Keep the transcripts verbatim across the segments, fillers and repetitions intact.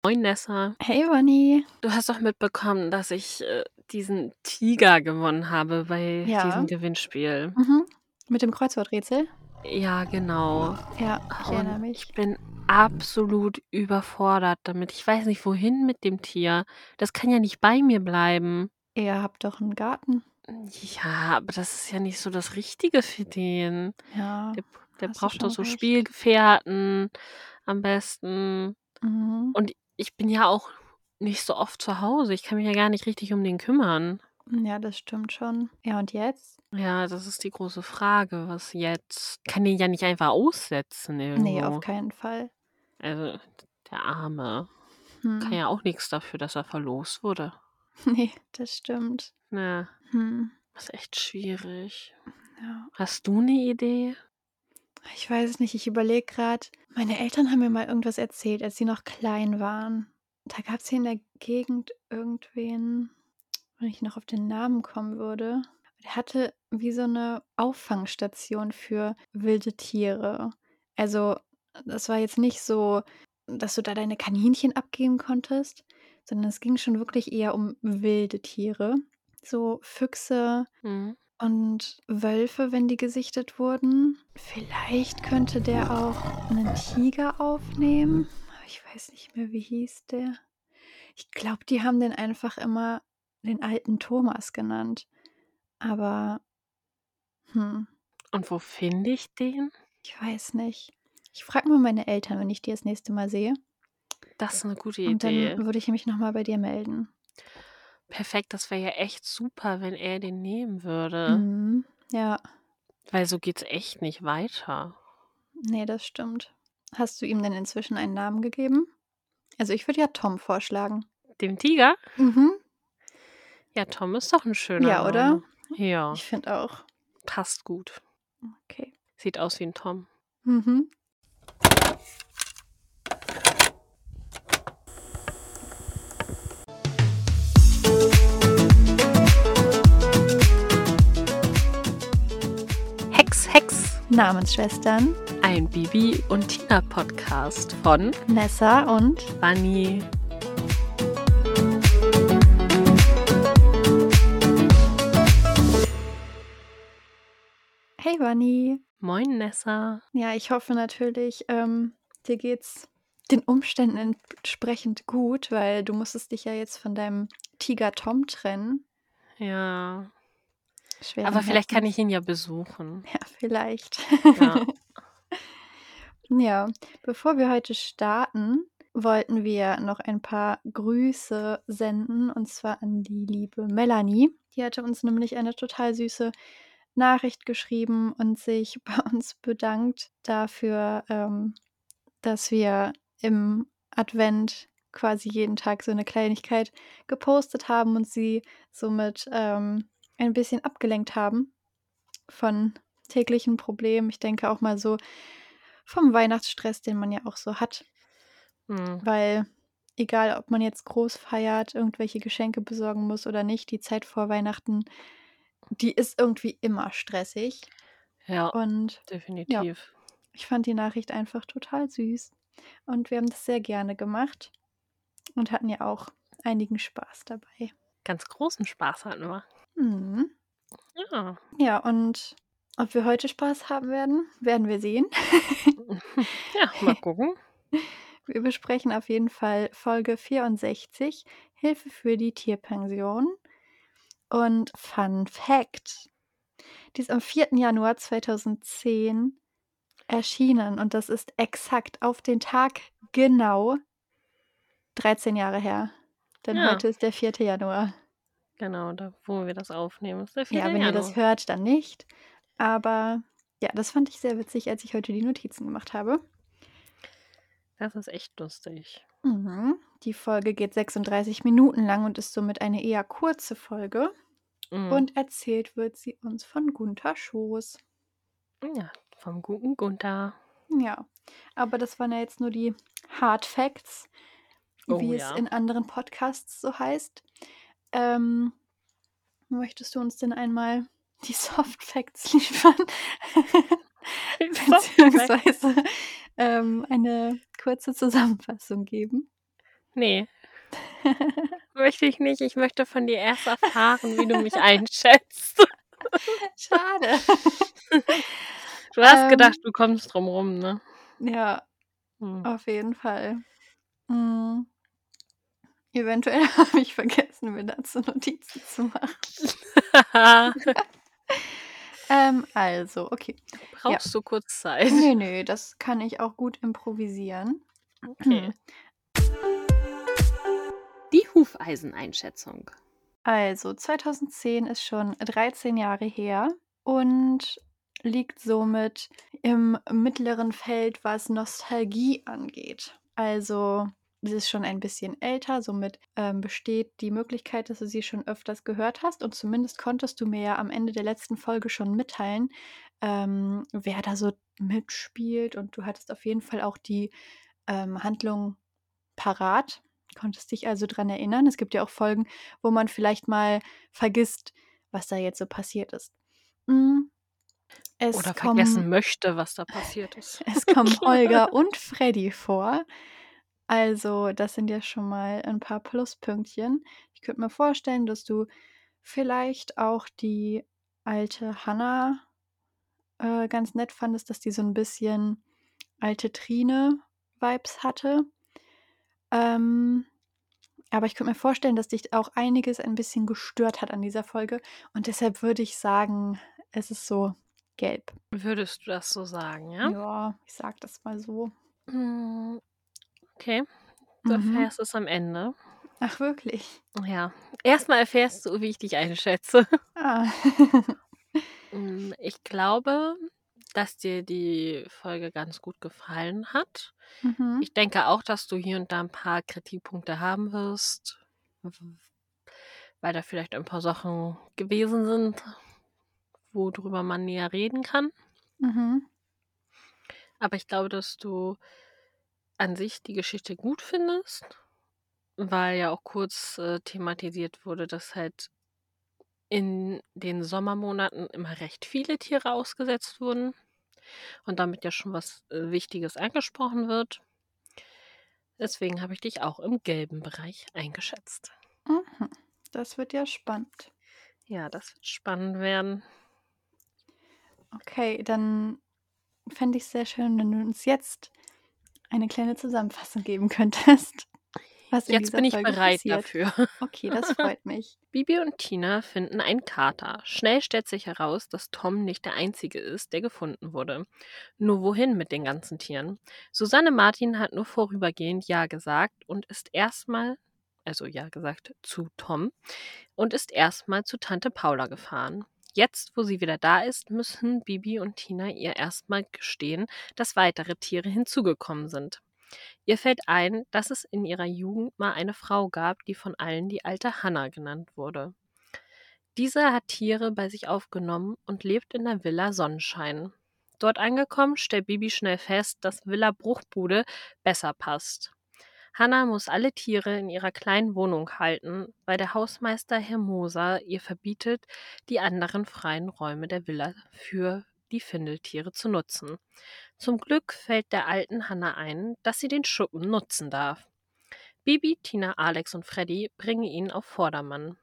Moin Nessa. Hey Bonnie. Du hast doch mitbekommen, dass ich äh, diesen Tiger gewonnen habe bei Ja. diesem Gewinnspiel. Mhm. Mit dem Kreuzworträtsel? Ja, genau. Ja, ich erinnere Und mich. ich bin absolut überfordert damit. Ich weiß nicht, wohin mit dem Tier. Das kann ja nicht bei mir bleiben. Ihr habt doch einen Garten. Ja, aber das ist ja nicht so das Richtige für den. Ja, Der, der hast du braucht doch schon so recht. Spielgefährten am besten. Mhm. Und ich bin ja auch nicht so oft zu Hause. Ich kann mich ja gar nicht richtig um den kümmern. Ja, das stimmt schon. Ja, und jetzt? Ja, das ist die große Frage. Was jetzt? Ich kann den ja nicht einfach aussetzen Nee, auf irgendwo. keinen Fall. Also, der Arme kann Hm. ja auch nichts dafür, dass er verlost wurde. Nee, das stimmt. Ne, Hm. das ist echt schwierig. Ja. Hast du eine Idee? Ich weiß es nicht, ich überlege gerade. Meine Eltern haben mir mal irgendwas erzählt, als sie noch klein waren. Da gab es hier in der Gegend irgendwen, wenn ich noch auf den Namen kommen würde. Der hatte wie so eine Auffangstation für wilde Tiere. Also, das war jetzt nicht so, dass du da deine Kaninchen abgeben konntest, sondern es ging schon wirklich eher um wilde Tiere. So Füchse Mhm. und Wölfe, wenn die gesichtet wurden. Vielleicht könnte der auch einen Tiger aufnehmen, aber ich weiß nicht mehr, wie hieß der? Ich glaube, die haben den einfach immer den alten Thomas genannt. Aber, hm, Und wo finde ich den? ich weiß nicht. Ich frage mal meine Eltern, wenn ich die das nächste Mal sehe. Das ist eine gute Und dann Idee. würde ich mich noch mal bei dir melden. Perfekt, das wäre ja echt super, wenn er den nehmen würde. Mhm. Ja, Weil so geht's echt nicht weiter. ne, das stimmt. Hast du ihm denn inzwischen einen Namen gegeben? Also, ich würde ja Tom vorschlagen. Dem Tiger? Mhm. Ja, Tom ist doch ein schöner Ja, oder? Name. Ja, Ich finde auch. passt gut. Okay. Sieht aus wie ein Tom. Mhm. Hex, Hex. Namensschwestern Ein Bibi und Tina Podcast von Nessa und Bunny. Hey Bunny. Moin Nessa. Ja, ich hoffe natürlich, ähm, dir geht's den Umständen entsprechend gut, weil du musstest dich ja jetzt von deinem Tiger Tom trennen. Ja. Schweren Aber vielleicht kann ich Herzens. ihn ja besuchen. Ja, vielleicht. Ja. Ja, bevor wir heute starten, wollten wir noch ein paar Grüße senden, und zwar an die liebe Melanie. Die hatte uns nämlich eine total süße Nachricht geschrieben und sich bei uns bedankt dafür, ähm, dass wir im Advent quasi jeden Tag so eine Kleinigkeit gepostet haben und sie somit ähm, ein bisschen abgelenkt haben von täglichen Problemen. Ich denke auch mal so vom Weihnachtsstress, den man ja auch so hat, Hm. weil egal, ob man jetzt groß feiert, irgendwelche Geschenke besorgen muss oder nicht, die Zeit vor Weihnachten, die ist irgendwie immer stressig. Ja, Und ja, definitiv. ich fand die Nachricht einfach total süß und wir haben das sehr gerne gemacht und hatten ja auch einigen Spaß dabei. Ganz großen Spaß hatten wir. Mhm. Ja. Ja, und ob wir heute Spaß haben werden, werden wir sehen. Ja, mal gucken. Wir besprechen auf jeden Fall Folge vierundsechzig, Hilfe für die Tierpension. Und Fun Fact: Die ist am vierten Januar zweitausendzehn erschienen und das ist exakt auf den Tag genau dreizehn Jahre her. Denn Ja, heute ist der vierte Januar. genau, da wo wir das aufnehmen, ist der Ja, vierte wenn ihr Januar. das hört, dann nicht. Aber ja, das fand ich sehr witzig, als ich heute die Notizen gemacht habe. Das ist echt lustig. Mhm. Die Folge geht sechsunddreißig Minuten lang und ist somit eine eher kurze Folge. Mhm. Und erzählt wird sie uns von Gunther Schoß. Ja, vom guten Gunther. Ja, aber das waren ja jetzt nur die Hard Facts, Oh wie es ja. in anderen Podcasts so heißt. Ähm, möchtest du uns denn einmal die Soft Facts liefern? Beziehungsweise ähm, eine kurze Zusammenfassung geben? Ne. Möchte ich nicht. Ich möchte von dir erst erfahren, wie du mich einschätzt. Schade. Du hast gedacht, Ähm. du kommst drum rum, ne? Ja, Hm. auf jeden Fall. Mhm. Eventuell habe ich vergessen, mir dazu Notizen zu machen. Ähm, also, okay. Ja. Brauchst du kurz Zeit? Ne, ne, das kann ich auch gut improvisieren. Okay. Die Hufeiseneinschätzung. Also, zweitausendzehn ist schon dreizehn Jahre her und liegt somit im mittleren Feld, was Nostalgie angeht. Also, sie ist schon ein bisschen älter, somit, ähm, besteht die Möglichkeit, dass du sie schon öfters gehört hast und zumindest konntest du mir ja am Ende der letzten Folge schon mitteilen, ähm, wer da so mitspielt und du hattest auf jeden Fall auch die, ähm, Handlung parat, konntest dich also dran erinnern. Es gibt ja auch Folgen, wo man vielleicht mal vergisst, was da jetzt so passiert ist. Hm, es Oder kommen vergessen möchte, was da passiert ist. es kommen Holger und Freddy vor. Also, das sind ja schon mal ein paar Pluspünktchen. Ich könnte mir vorstellen, dass du vielleicht auch die alte Hannah, äh, ganz nett fandest, dass die so 'n bisschen alte Trine-Vibes hatte. Ähm, aber ich könnte mir vorstellen, dass dich auch einiges ein bisschen gestört hat an dieser Folge und deshalb würde ich sagen, es ist so gelb. Würdest du das so sagen, ja? Ja, ich sage das mal so. Hm, okay. Du Mhm. erfährst es am Ende. Ach wirklich? Ja. Erst mal erfährst du, wie ich dich einschätze. Ah. Hm, ich glaube, dass dir die Folge ganz gut gefallen hat. Mhm. Ich denke auch, dass du hier und da 'n paar Kritikpunkte haben wirst, w weil da vielleicht ein paar Sachen gewesen sind, worüber man näher reden kann. Mhm. Aber ich glaube, dass du an sich die Geschichte gut findest, weil ja auch kurz, äh, thematisiert wurde, dass halt in den Sommermonaten immer recht viele Tiere ausgesetzt wurden und damit ja schon was, äh, Wichtiges angesprochen wird. Deswegen habe ich dich auch im gelben Bereich eingeschätzt. Mhm. Das wird ja spannend. Ja, das wird spannend werden. Okay, dann fände ich's sehr schön, wenn du uns jetzt eine kleine Zusammenfassung geben könntest, was in Jetzt dieser bin ich Folge bereit passiert. dafür. Okay, das freut mich. Bibi und Tina finden einen Kater. Schnell stellt sich heraus, dass Tom nicht der Einzige ist, der gefunden wurde. Nur wohin mit den ganzen Tieren? Susanne Martin hat nur vorübergehend Ja gesagt und ist erstmal, also Ja gesagt zu Tom, und ist erstmal zu Tante Paula gefahren. Jetzt, wo sie wieder da ist, müssen Bibi und Tina ihr erstmal gestehen, dass weitere Tiere hinzugekommen sind. Ihr fällt ein, dass es in ihrer Jugend mal eine Frau gab, die von allen die alte Hannah genannt wurde. Diese hat Tiere bei sich aufgenommen und lebt in der Villa Sonnenschein. Dort angekommen, stellt Bibi schnell fest, dass Villa Bruchbude besser passt. Hannah muss alle Tiere in ihrer kleinen Wohnung halten, weil der Hausmeister Herr Moser ihr verbietet, die anderen freien Räume der Villa für die Findeltiere zu nutzen. Zum Glück fällt der alten Hannah ein, dass sie den Schuppen nutzen darf. Bibi, Tina, Alex und Freddy bringen ihn auf Vordermann.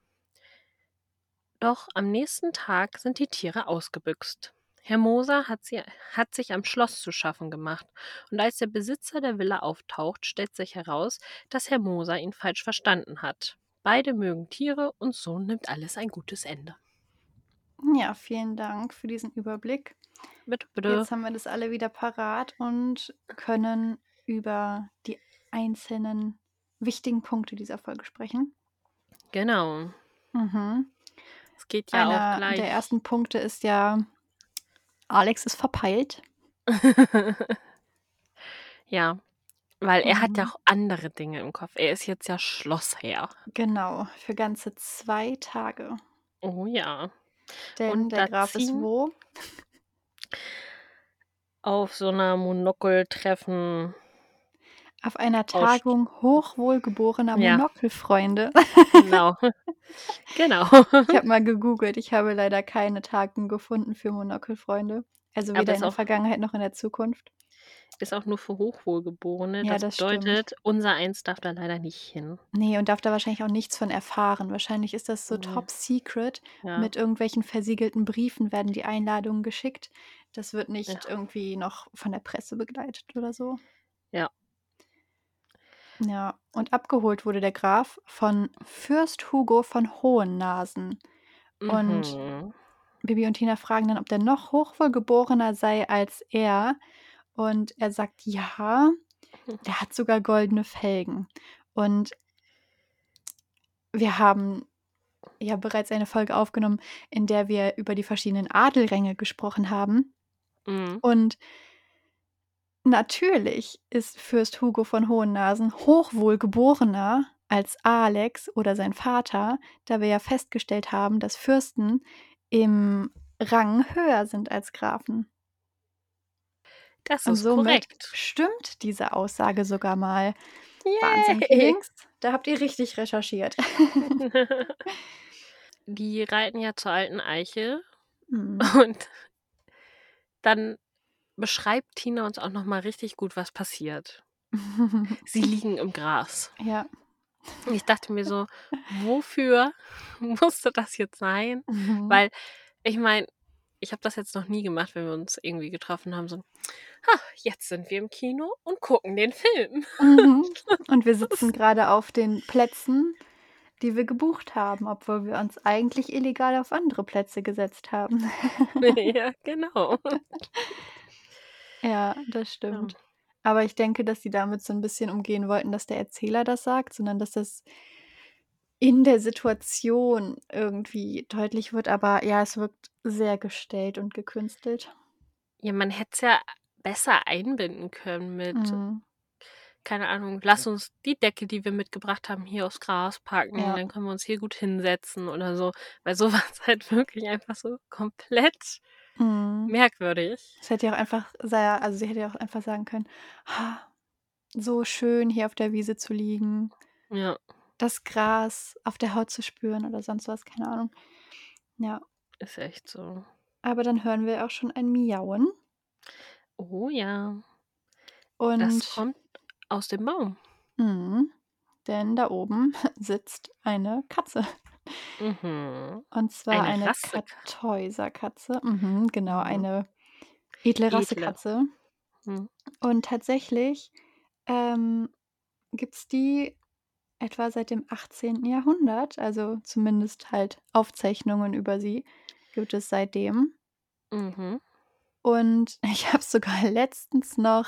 Doch am nächsten Tag sind die Tiere ausgebüxt. Herr Moser hat, sie, hat sich am Schloss zu schaffen gemacht, und als der Besitzer der Villa auftaucht, stellt sich heraus, dass Herr Moser ihn falsch verstanden hat. Beide mögen Tiere und so nimmt alles ein gutes Ende. Ja, vielen Dank für diesen Überblick. Bitte, bitte. Jetzt haben wir das alle wieder parat und können über die einzelnen wichtigen Punkte dieser Folge sprechen. Genau. Mhm. Es geht ja auch Einer der gleich. ersten Punkte ist ja, Alex ist verpeilt. Ja, weil er hat ja Mhm. auch andere Dinge im Kopf. Er ist jetzt ja Schlossherr. Genau, für ganze zwei Tage. Oh ja. Denn Und der da Graf ist ziehen wo? auf so 'ner Monokel-Treffen Auf einer Ausst Tagung hochwohlgeborener Ja. Monokelfreunde. Genau. Genau. Ich habe mal gegoogelt, ich habe leider keine Tagung gefunden für Monokelfreunde. Also Aber weder in ist der auch Vergangenheit noch in der Zukunft. Ist auch nur für Hochwohlgeborene. Ja, Das das stimmt. bedeutet, unser Eins darf da leider nicht hin. Ne, und darf da wahrscheinlich auch nichts von erfahren. Wahrscheinlich ist das so Ne. top secret. Ja. Mit irgendwelchen versiegelten Briefen werden die Einladungen geschickt. Das wird nicht Ja. irgendwie noch von der Presse begleitet oder so. Ja. Ja, und abgeholt wurde der Graf von Fürst Hugo von Hohennasen. Und Mhm. Bibi und Tina fragen dann, ob der noch hochwohlgeborener sei als er. Und er sagt, ja, der hat sogar goldene Felgen. Und wir haben ja bereits eine Folge aufgenommen, in der wir über die verschiedenen Adelränge gesprochen haben. Mhm. Und natürlich ist Fürst Hugo von Hohennasen hochwohlgeborener als Alex oder sein Vater, da wir ja festgestellt haben, dass Fürsten im Rang höher sind als Grafen. Das Und ist somit korrekt. stimmt diese Aussage sogar mal. Wahnsinn, Yay! Lieblings, da habt ihr richtig recherchiert. Die reiten ja zur alten Eiche Mhm. und dann beschreibt Tina uns auch noch mal richtig gut, was passiert. Sie liegen im Gras. Ja. Ich dachte mir so: „Wofür musste das jetzt sein?“ Mhm. Weil ich meine, ich habe das jetzt noch nie gemacht, wenn wir uns irgendwie getroffen haben, so: „Ha, jetzt sind wir im Kino und gucken den Film.“ Mhm. Und wir sitzen Das grade auf den Plätzen, die wir gebucht haben, obwohl wir uns eigentlich illegal auf andere Plätze gesetzt haben. Ja, genau. Ja, das Ja. stimmt. Aber ich denke, dass sie damit so 'n bisschen umgehen wollten, dass der Erzähler das sagt, sondern dass das in der Situation irgendwie deutlich wird. Aber ja, es wirkt sehr gestellt und gekünstelt. Ja, man hätte es ja besser einbinden können mit, Mhm. keine Ahnung: „Lass uns die Decke, die wir mitgebracht haben, hier aufs Gras packen, Ja. dann können wir uns hier gut hinsetzen“ oder so. Weil so war's halt wirklich einfach so komplett Mhm. merkwürdig. Es hätte ja auch einfach sei also, sie hätte ja auch einfach sagen können: „Ha, so schön hier auf der Wiese zu liegen, Ja. das Gras auf der Haut zu spüren“ oder sonst was, keine Ahnung. Ja. Ist echt so. Aber dann hören wir auch schon ein Miauen. Oh ja. Das Und kommt aus dem Baum. Mhm. Denn da oben sitzt eine Katze. Mhm. Und zwar Eine eine Rassekatze. Kartäuserkatze. Mhm, genau, Mhm. eine edle Edle. Rassekatze. Mhm. Und tatsächlich, ähm, gibt's die etwa seit dem achtzehnten Jahrhundert, also zumindest halt Aufzeichnungen über sie gibt es seitdem. Mhm. Und ich habe sogar letztens noch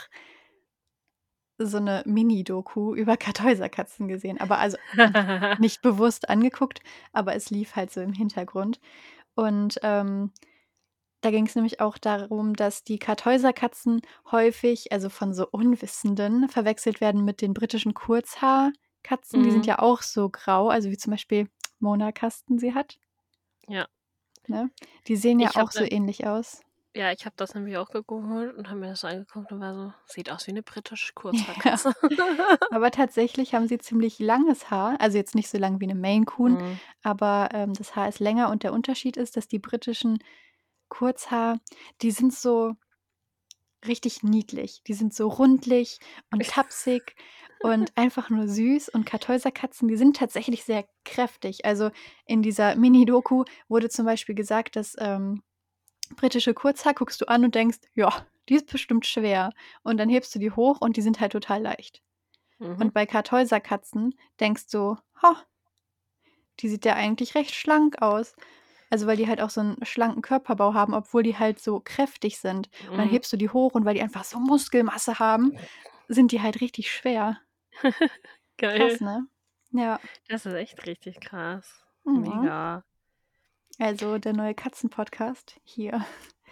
so 'ne Mini-Doku über Kartäuserkatzen gesehen, aber also nicht bewusst angeguckt, aber es lief halt so im Hintergrund. Und, ähm, da ging's nämlich auch darum, dass die Kartäuserkatzen häufig, also von so Unwissenden, verwechselt werden mit den britischen Kurzhaarkatzen. Die sind Mhm. ja auch so grau, also wie zum Beispiel Mona Kasten sie hat. Ja. Ne? Die sehen ja Ich habe auch so ne ähnlich aus. Ja, ich habe das nämlich auch gegoogelt und habe mir das so angeguckt und war so: „Sieht aus wie 'ne britische Ja. Kurzhaarkatze.“ Aber tatsächlich haben sie ziemlich langes Haar, also jetzt nicht so lang wie 'ne Maine Coon, Mhm. aber, ähm, das Haar ist länger und der Unterschied ist, dass die britischen Kurzhaar die sind so richtig niedlich. Die sind so rundlich und tapsig und einfach nur süß. Und Kartäuserkatzen, die sind tatsächlich sehr kräftig. Also, in dieser Mini-Doku wurde zum Beispiel gesagt, dass, ähm, britische Kurzhaar guckst du an und denkst: „Ja, die ist bestimmt schwer.“ Und dann hebst du die hoch und die sind halt total leicht. Mhm. Und bei Kartäuserkatzen denkst du: „Ha“ „die sieht ja eigentlich recht schlank aus.“ Also, weil die halt auch so 'n schlanken Körperbau haben, obwohl die halt so kräftig sind. Und dann Mhm. hebst du die hoch und weil die einfach so Muskelmasse haben, sind die halt richtig schwer. Geil. Krass, ne? Ja. Das ist echt richtig krass. Mhm. Mega. Also, der neue Katzen-Podcast hier.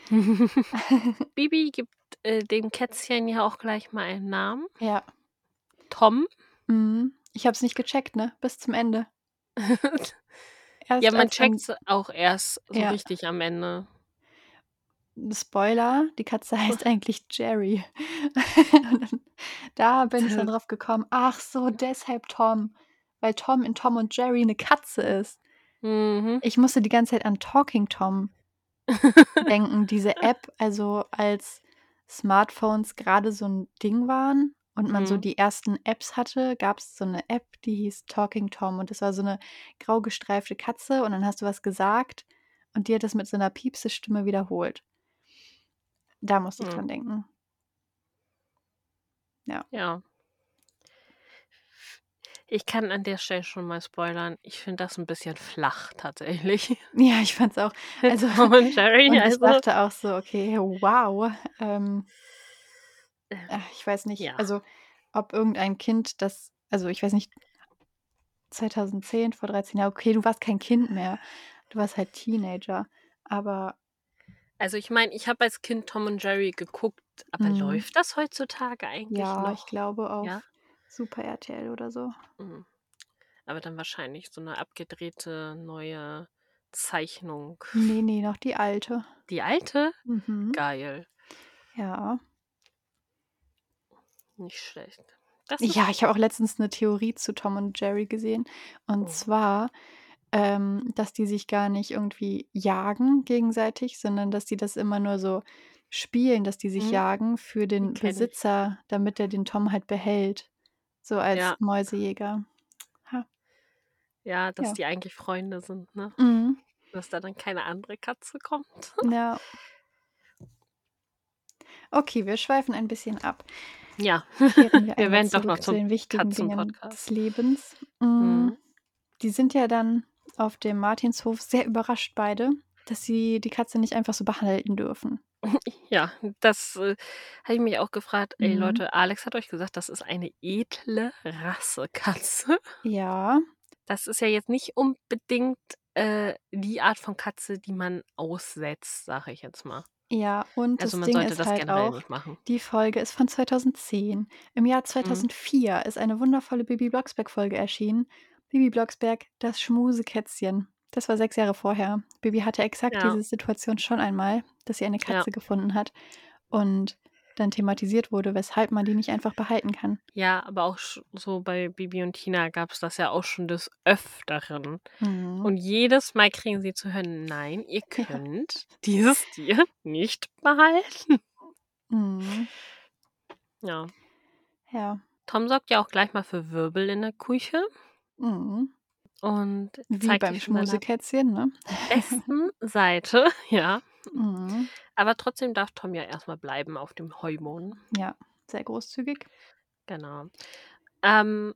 Bibi gibt, äh, dem Kätzchen ja auch gleich mal einen Namen. Ja. Tom. Mhm. Ich habe es nicht gecheckt, ne, bis zum Ende. Ja, Erst man als dann checkt's auch erst so Ja. richtig am Ende. Spoiler, die Katze heißt eigentlich Jerry. Und dann da bin ich dann drauf gekommen: „Ach so, deshalb Tom, weil Tom in Tom und Jerry 'ne Katze ist.“ Mhm. Ich musste die ganze Zeit an Talking Tom denken, diese App, also als Smartphones gerade so ein Ding waren und man so Mhm. die ersten Apps hatte, gab es so eine App, die hieß Talking Tom und das war so eine grau gestreifte Katze und dann hast du was gesagt und die hat das mit so einer Piepsestimme wiederholt. Da musste ich Mhm. dran denken. Ja. Ja. Ich kann an der Stelle schon mal spoilern. Ich finde das ein bisschen flach tatsächlich. Ja, ich fand's auch. Mit Also Tom und Jerry, und ich also, dachte auch so: „Okay, wow." Ähm, ähm, ah, ich weiß nicht, ja. also, ob irgendein Kind das also, ich weiß nicht, zweitausendzehn, vor dreizehn Jahren, okay, du warst kein Kind mehr. Du warst halt Teenager, aber Also, ich meine, ich habe als Kind Tom und Jerry geguckt, aber mhm, läuft das heutzutage eigentlich ja, ich noch? glaube Ja? auf Super R T L oder so. Mhm. Aber dann wahrscheinlich so 'ne abgedrehte neue Zeichnung. Ne, ne, noch die alte. Die alte? Mhm, Geil. ja. Nicht schlecht. Das Ja, ist ich habe auch letztens 'ne Theorie zu Tom und Jerry gesehen. Und oh. zwar, ähm, dass die sich gar nicht irgendwie jagen gegenseitig, sondern dass die das immer nur so spielen, dass die sich Mhm, jagen für die den kenne ich. Besitzer, damit er den Tom halt behält, so als Ja, Mäusejäger. Ha, ja, dass ja. die eigentlich Freunde sind, ne? Mhm. Dass da dann keine andere Katze kommt. Ja. Okay, wir schweifen ein bisschen ab. Ja, Kehren wir wir einmal werden doch noch zurück zu zum den wichtigen Dingen des Katzenpodcast. Lebens. Hm, Mhm. die sind ja dann auf dem Martinshof sehr überrascht beide, dass sie die Katze nicht einfach so behalten dürfen. Ja, das, äh, habe ich mich auch gefragt: „Ey Mhm. Leute, Alex hat euch gesagt, das ist eine edle Rassekatze.“ Ja, Das ist ja jetzt nicht unbedingt, äh, die Art von Katze, die man aussetzt, sage ich jetzt mal. ja, und Also, das man Ding sollte ist das halt generell auch, nicht machen. die Folge ist von zweitausendzehn. Im Jahr Mhm. zweitausendvier ist eine wundervolle Bibi Blocksberg-Folge erschienen. Bibi Blocksberg, das Schmusekätzchen. Das war sechs Jahre vorher. Bibi hatte exakt Ja, diese Situation schon einmal, dass sie eine ja. Katze gefunden hat und dann thematisiert wurde, weshalb man die nicht einfach behalten kann. Ja, aber auch sch so bei Bibi und Tina gab's das ja auch schon des Öfteren. Mhm. Und jedes Mal kriegen sie zu hören: „Nein, ihr Ja. könnt dieses Tier nicht behalten.“ Mhm. Ja. Ja. Tom sorgt ja auch gleich mal für Wirbel in der Küche Mhm. und Wie zeigt beim sich von seiner Schmusekätzchen, ne? besten Seite, ja. Mhm. Aber trotzdem darf Tom ja erst mal bleiben auf dem Heuboden. Ja, sehr großzügig. Genau. Ähm,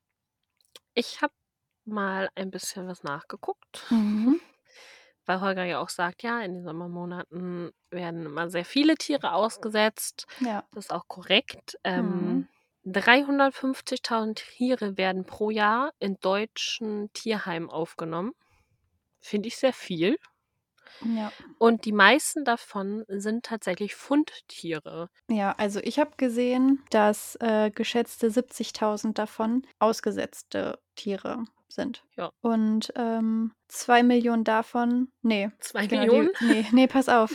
ich habe mal ein bisschen was nachgeguckt, Mhm. weil Holger ja auch sagt, ja, in den Sommermonaten werden immer sehr viele Tiere ausgesetzt. Ja. Das ist auch korrekt. Mhm. Ähm, dreihundertfünfzigtausend Tiere werden pro Jahr in deutschen Tierheimen aufgenommen. Finde ich sehr viel. Ja. Und die meisten davon sind tatsächlich Fundtiere. Ja, also ich habe gesehen, dass, äh, geschätzte siebzigtausend davon ausgesetzte Tiere sind. Ja. Und, ähm, zwei Millionen davon, ne, zwei genau, die, Millionen? ne, ne, pass auf.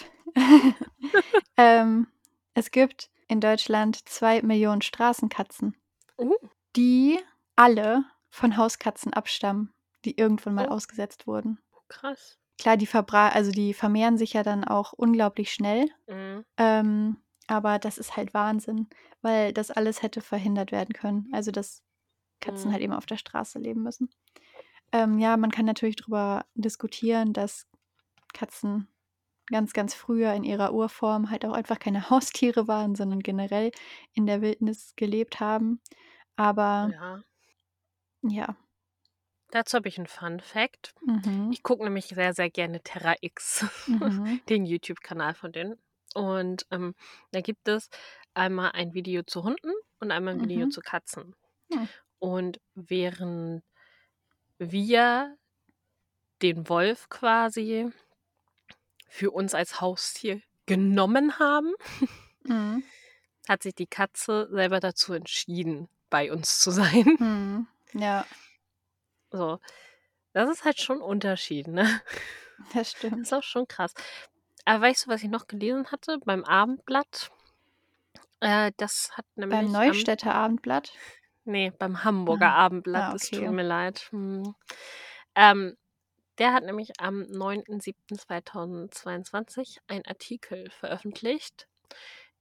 Ähm, es gibt in Deutschland zwei Millionen Straßenkatzen, Oh, die alle von Hauskatzen abstammen, die irgendwann mal oh, ausgesetzt wurden. krass. Klar, die verbra also die vermehren sich ja dann auch unglaublich schnell. Mhm. Ähm, aber das ist halt Wahnsinn, weil das alles hätte verhindert werden können. Also, dass Katzen Mhm. halt eben auf der Straße leben müssen. Ähm, ja, man kann natürlich drüber diskutieren, dass Katzen ganz, ganz früher in ihrer Urform halt auch einfach keine Haustiere waren, sondern generell in der Wildnis gelebt haben. Aber Ja. ja, Dazu habe ich 'n Fun Fact. mhm, Ich gucke nämlich sehr, sehr gerne Terra X, mhm, den YouTube-Kanal von denen. Und, ähm, da gibt es einmal ein Video zu Hunden und einmal ein Video mhm, zu Katzen. hm, Und während wir den Wolf quasi für uns als Haustier genommen haben, mhm, hat sich die Katze selber dazu entschieden, bei uns zu sein. mhm. Ja, So, das ist halt schon 'n Unterschied, ne? das Ist stimmt. auch schon krass. Aber weißt du, was ich noch gelesen hatte beim Abendblatt? Äh, das hat Beim nämlich am Neustädter Abendblatt? ne, beim Hamburger Ah, Abendblatt, ah, es tut okay. mir leid. Mhm. Ähm, der hat nämlich am neunten siebten zweitausendzweiundzwanzig einen Artikel veröffentlicht,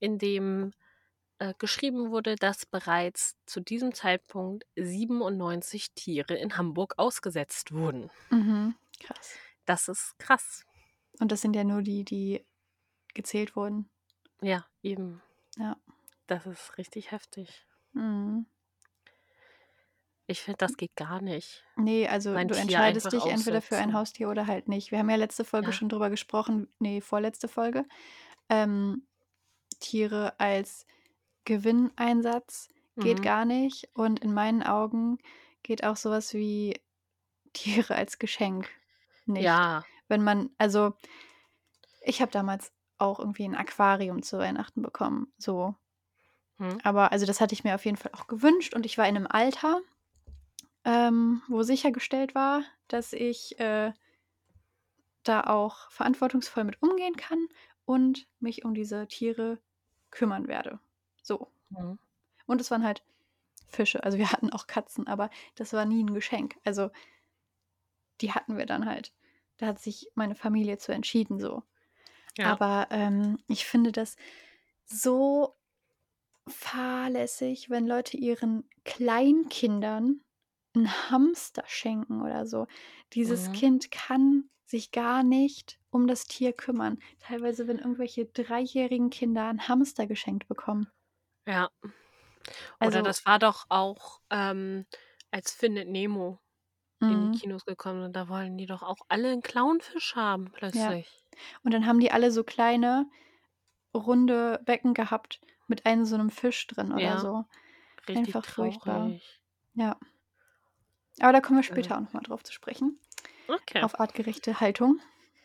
in dem äh, geschrieben wurde, dass bereits zu diesem Zeitpunkt siebenundneunzig Tiere in Hamburg ausgesetzt wurden. Mhm. Krass. Das ist krass. Und das sind ja nur die, die gezählt wurden. Ja, eben. Ja. Das ist richtig heftig. Mhm. Ich finde, das geht gar nicht. Nee, also Sein du Tier entscheidest einfach dich entweder für ein aussetzen. Haustier oder halt nicht. Wir haben ja letzte Folge Ja. schon drüber gesprochen, nee, vorletzte Folge, ähm, Tiere als Gewinneinsatz geht Mhm. gar nicht. Und in meinen Augen geht auch sowas wie Tiere als Geschenk nicht. Ja. Wenn man, also ich habe damals auch irgendwie ein Aquarium zu Weihnachten bekommen, so. Hm. Aber also das hatte ich mir auf jeden Fall auch gewünscht und ich war in einem Alter, ähm, wo sichergestellt war, dass ich äh, da auch verantwortungsvoll mit umgehen kann und mich um diese Tiere kümmern werde. So. Mhm. Und es waren halt Fische. Also wir hatten auch Katzen, aber das war nie ein Geschenk. Also die hatten wir dann halt. Da hat sich meine Familie zu entschieden, so. Ja. Aber ähm, ich finde das so fahrlässig, wenn Leute ihren Kleinkindern einen Hamster schenken oder so. Dieses Mhm. Kind kann sich gar nicht um das Tier kümmern. Teilweise, wenn irgendwelche dreijährigen Kinder einen Hamster geschenkt bekommen. Ja. Oder Also, das war doch auch, ähm, als Findet Nemo in die mhm, Kinos gekommen sind, da wollen die doch auch alle 'n Clownfisch haben ja. plötzlich. Und dann haben die alle so kleine, runde Becken gehabt mit einem so einem Fisch drin oder Ja, so. richtig Einfach furchtbar. traurig. Ja. Aber da kommen wir Also, später auch noch mal drauf zu sprechen. okay. Auf artgerechte Haltung.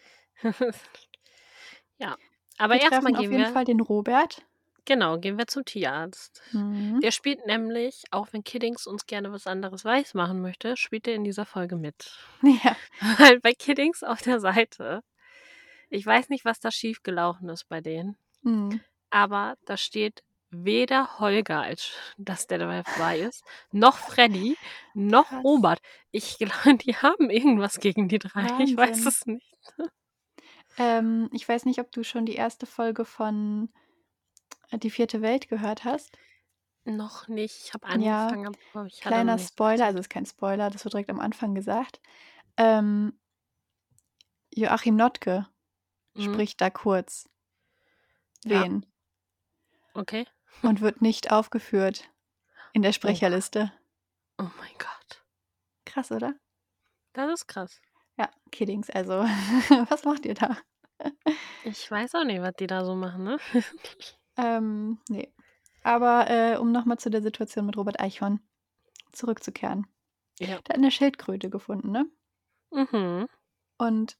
Ja, aber Wir erst mal treffen auf gehen jeden wir Fall den Robert. genau, gehen wir zum Tierarzt. Mhm. Der spielt nämlich, auch wenn Kiddings uns gerne was anderes weismachen möchte, spielt er in dieser Folge mit. Ja. Weil bei Kiddings auf der Seite ich weiß nicht, was da schiefgelaufen ist bei denen, Mhm. aber da steht weder Holger, als dass der dabei ist, noch Freddy, noch Krass. Robert. Ich glaube, die haben irgendwas gegen die drei. Ich weiß Wahnsinn. es nicht. Ähm, ich weiß nicht, ob du schon die erste Folge von äh, Die vierte Welt gehört hast? Noch nicht. Ich habe Ja, angefangen, aber ich hatte noch kleiner nicht so viel Spoiler, also Zeit. ist kein Spoiler, das wird direkt am Anfang gesagt. Ähm, Joachim Notke Mhm. spricht da kurz Ja, wen okay. und wird nicht aufgeführt in der Oh, Sprecherliste. oh mein Gott. Krass, oder? Das ist krass. Ja, Kiddings, also was macht ihr da? Ich weiß auch nicht, was die da so machen, ne? Ähm, ne. Aber, äh, um noch mal zu der Situation mit Robert Eichhorn zurückzukehren. Ja. Der hat 'ne Schildkröte gefunden, ne? Mhm. Und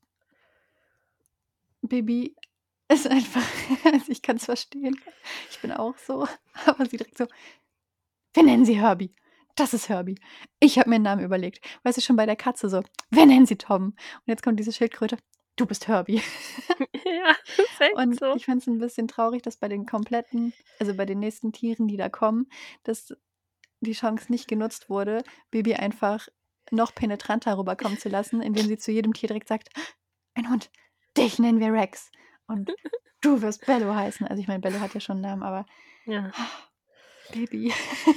Bibi ist einfach also, ich kann's verstehen. Ich bin auch so, aber sie direkt so: „Wir nennen sie Herbie. Das ist Herbie. Ich habe mir 'n Namen überlegt.“ Weißt du, schon bei der Katze so: „Wir nennen sie Tom.“ Und jetzt kommt diese Schildkröte: „Du bist Herbie.“ Ja, ist echt Und so. ich finde es 'n bisschen traurig, dass bei den kompletten also, bei den nächsten Tieren, die da kommen, dass die Chance nicht genutzt wurde, Bibi einfach noch penetranter rüberkommen zu lassen, indem sie zu jedem Tier direkt sagt: „Ein Hund, dich nennen wir Rex und du wirst Bello heißen.“ Also, ich meine, Bello hat ja schon 'n Namen, aber Ja. Bibi.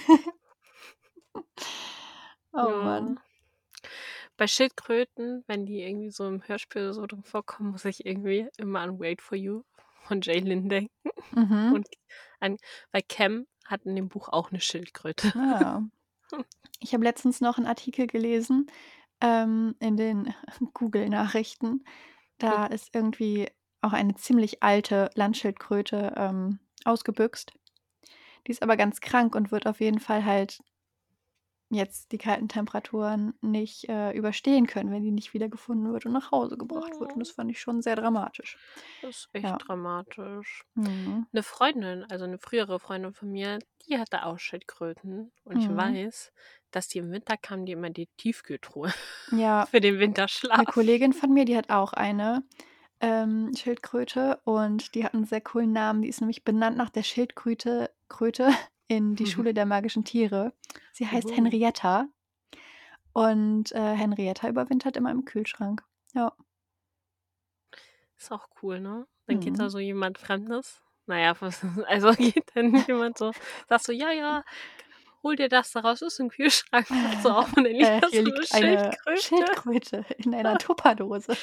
Oh Ja. Mann. Bei Schildkröten, wenn die irgendwie so im Hörspiel so drin vorkommen, muss ich irgendwie immer an „Wait for You“ von Jaylin denken. Mhm. Und an weil Cam hat in dem Buch auch 'ne Schildkröte. Ja. Ich habe letztens noch 'n Artikel gelesen, ähm, in den Google-Nachrichten. Da ist irgendwie auch eine ziemlich alte Landschildkröte, ähm, ausgebüxt. Die ist aber ganz krank und wird auf jeden Fall halt jetzt die kalten Temperaturen nicht, äh, überstehen können, wenn die nicht wiedergefunden wird und nach Hause gebracht wird. Und das Oh, fand ich schon sehr dramatisch. das ist echt Ja. dramatisch. Mhm. 'Ne Freundin, also 'ne frühere Freundin von mir, die hatte auch Schildkröten und ich Mhm. weiß, dass die im Winter kamen die immer in die Tiefkühltruhe Ja, für den 'ne Winterschlaf. Kollegin von mir, die hat auch eine, ähm, Schildkröte und die hat 'n sehr coolen Namen. Die ist nämlich benannt nach der Schildkröte Kröte in Die Schule der magischen Tiere. Sie heißt Oh, Henrietta und, äh, Henrietta überwintert immer im Kühlschrank. Ja. ist auch cool, ne? Dann geht da Mhm. so jemand Fremdes Na ja, was also geht dann jemand so sagt so: „Ja, ja, hol dir das da raus, ist im Kühlschrank.“ Macht so auf und dann liegt Äh, da hier so 'ne liegt eine Schildkröte. Schildkröte in einer Tupperdose.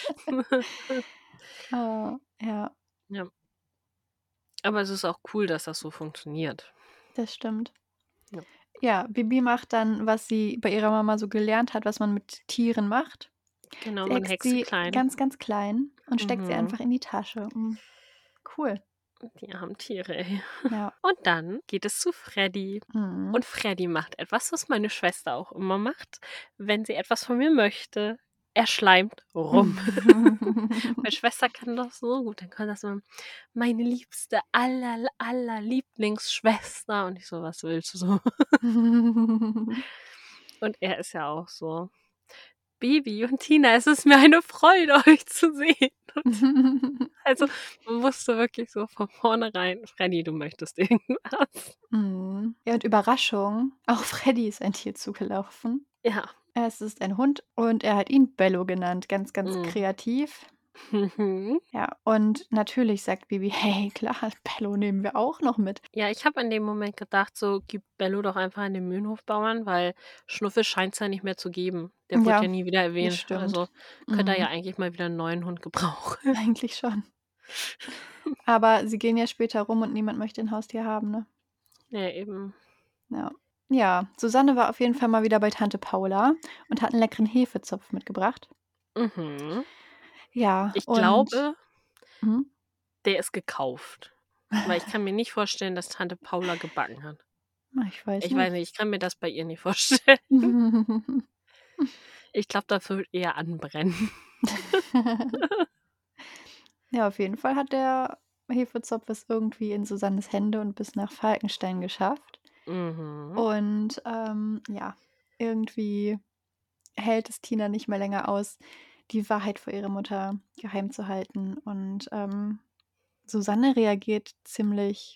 Oh, ja, Ja, aber es ist auch cool, dass das so funktioniert. das stimmt. Ja, Ja, Bibi macht dann, was sie bei ihrer Mama so gelernt hat, was man mit Tieren macht. genau, Sie man äxt häckst sie sie klein. ganz, ganz klein und steckt sie Mhm. einfach in die Tasche. Mhm, cool. Die armen Tiere, ey. Ja. Und dann geht es zu Freddy. Mhm. Und Freddy macht etwas, was meine Schwester auch immer macht, wenn sie etwas von mir möchte. Er schleimt rum. Meine Schwester kann das so gut. Dann kann das immer: „Meine liebste, aller, aller Lieblingsschwester.“ Und ich so: „Was willst du so?“ Und er ist ja auch so: „Baby und Tina, es ist mir eine Freude, euch zu sehen.“ Und also, man wusste wirklich so von vornherein: „Freddy, du möchtest irgendwas.“ Mhm. Ja, und Überraschung, auch Freddy ist ein Tier zugelaufen. Ja. Es ist ein Hund und er hat ihn Bello genannt, ganz, ganz Mhm. kreativ. Mhm. Ja, und natürlich sagt Bibi: „Hey, klar, Bello nehmen wir auch noch mit.“ Ja, ich habe in dem Moment gedacht, so: „Gib Bello doch einfach an den Mühlenhofbauern“, weil Schnuffel scheint's ja nicht mehr zu geben. Der wurde Ja, ja nie wieder das erwähnt. stimmt. Also, könnte er ja Mhm, eigentlich mal wieder 'n neuen Hund gebrauchen. eigentlich schon. Aber sie gehen ja später rum und niemand möchte ein Haustier haben, ne? Ja, eben. Ja. Ja, Susanne war auf jeden Fall mal wieder bei Tante Paula und hat 'n leckeren Hefezopf mitgebracht. Mhm. Ja, Ich und glaube, mhm. der ist gekauft, weil ich kann mir nicht vorstellen, dass Tante Paula gebacken hat. Ah, ich weiß Ich weiß nicht. nicht, ich kann mir das bei ihr nicht vorstellen. Ich glaube, das wird eher anbrennen. Ja, auf jeden Fall hat der Hefezopf es irgendwie in Susannes Hände und bis nach Falkenstein geschafft. Mhm. Und, ähm, ja, irgendwie hält es Tina nicht mehr länger aus, die Wahrheit vor ihrer Mutter geheim zu halten. Und, ähm, Susanne reagiert ziemlich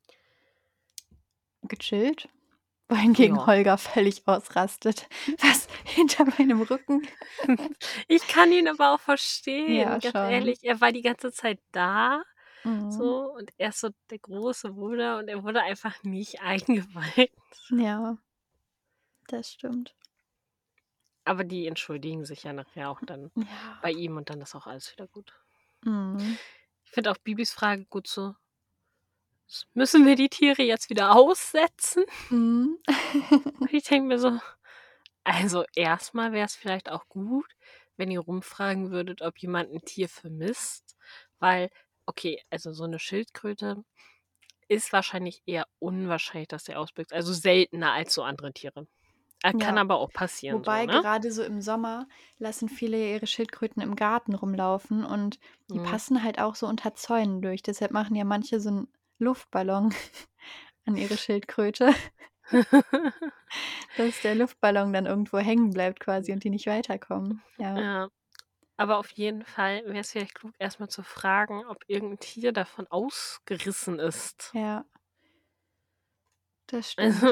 gechillt, wohingegen Ja. Holger völlig ausrastet. „Was? Hinter meinem Rücken?“ Ich kann ihn aber auch verstehen, Ja, ganz schon. ehrlich. Er war die ganze Zeit da, Mhm. so, und er ist so der große Bruder und er wurde einfach nicht eingeweiht. Ja, das stimmt. Aber die entschuldigen sich ja nachher auch dann Ja. bei ihm und dann ist auch alles wieder gut. Mhm. Ich finde auch Bibis Frage gut so: „S Müssen wir die Tiere jetzt wieder aussetzen?“ Mhm. Und ich denke mir so: „Also, erstmal wäre es vielleicht auch gut, wenn ihr rumfragen würdet, ob jemand 'n Tier vermisst“, weil okay, also so 'ne Schildkröte ist wahrscheinlich eher unwahrscheinlich, dass der ausbricht, also seltener als so andere Tiere. Äh, kann Ja. aber auch passieren so, Wobei ne? gerade so im Sommer lassen viele ja ihre Schildkröten im Garten rumlaufen und die Mhm. passen halt auch so unter Zäunen durch. Deshalb machen ja manche so 'n Luftballon an ihre Schildkröte, dass der Luftballon dann irgendwo hängen bleibt quasi und die nicht weiterkommen. Ja, Ja, aber auf jeden Fall wäre es vielleicht klug, erst mal zu fragen, ob irgend 'n Tier davon ausgerissen ist. ja, das Also, stimmt.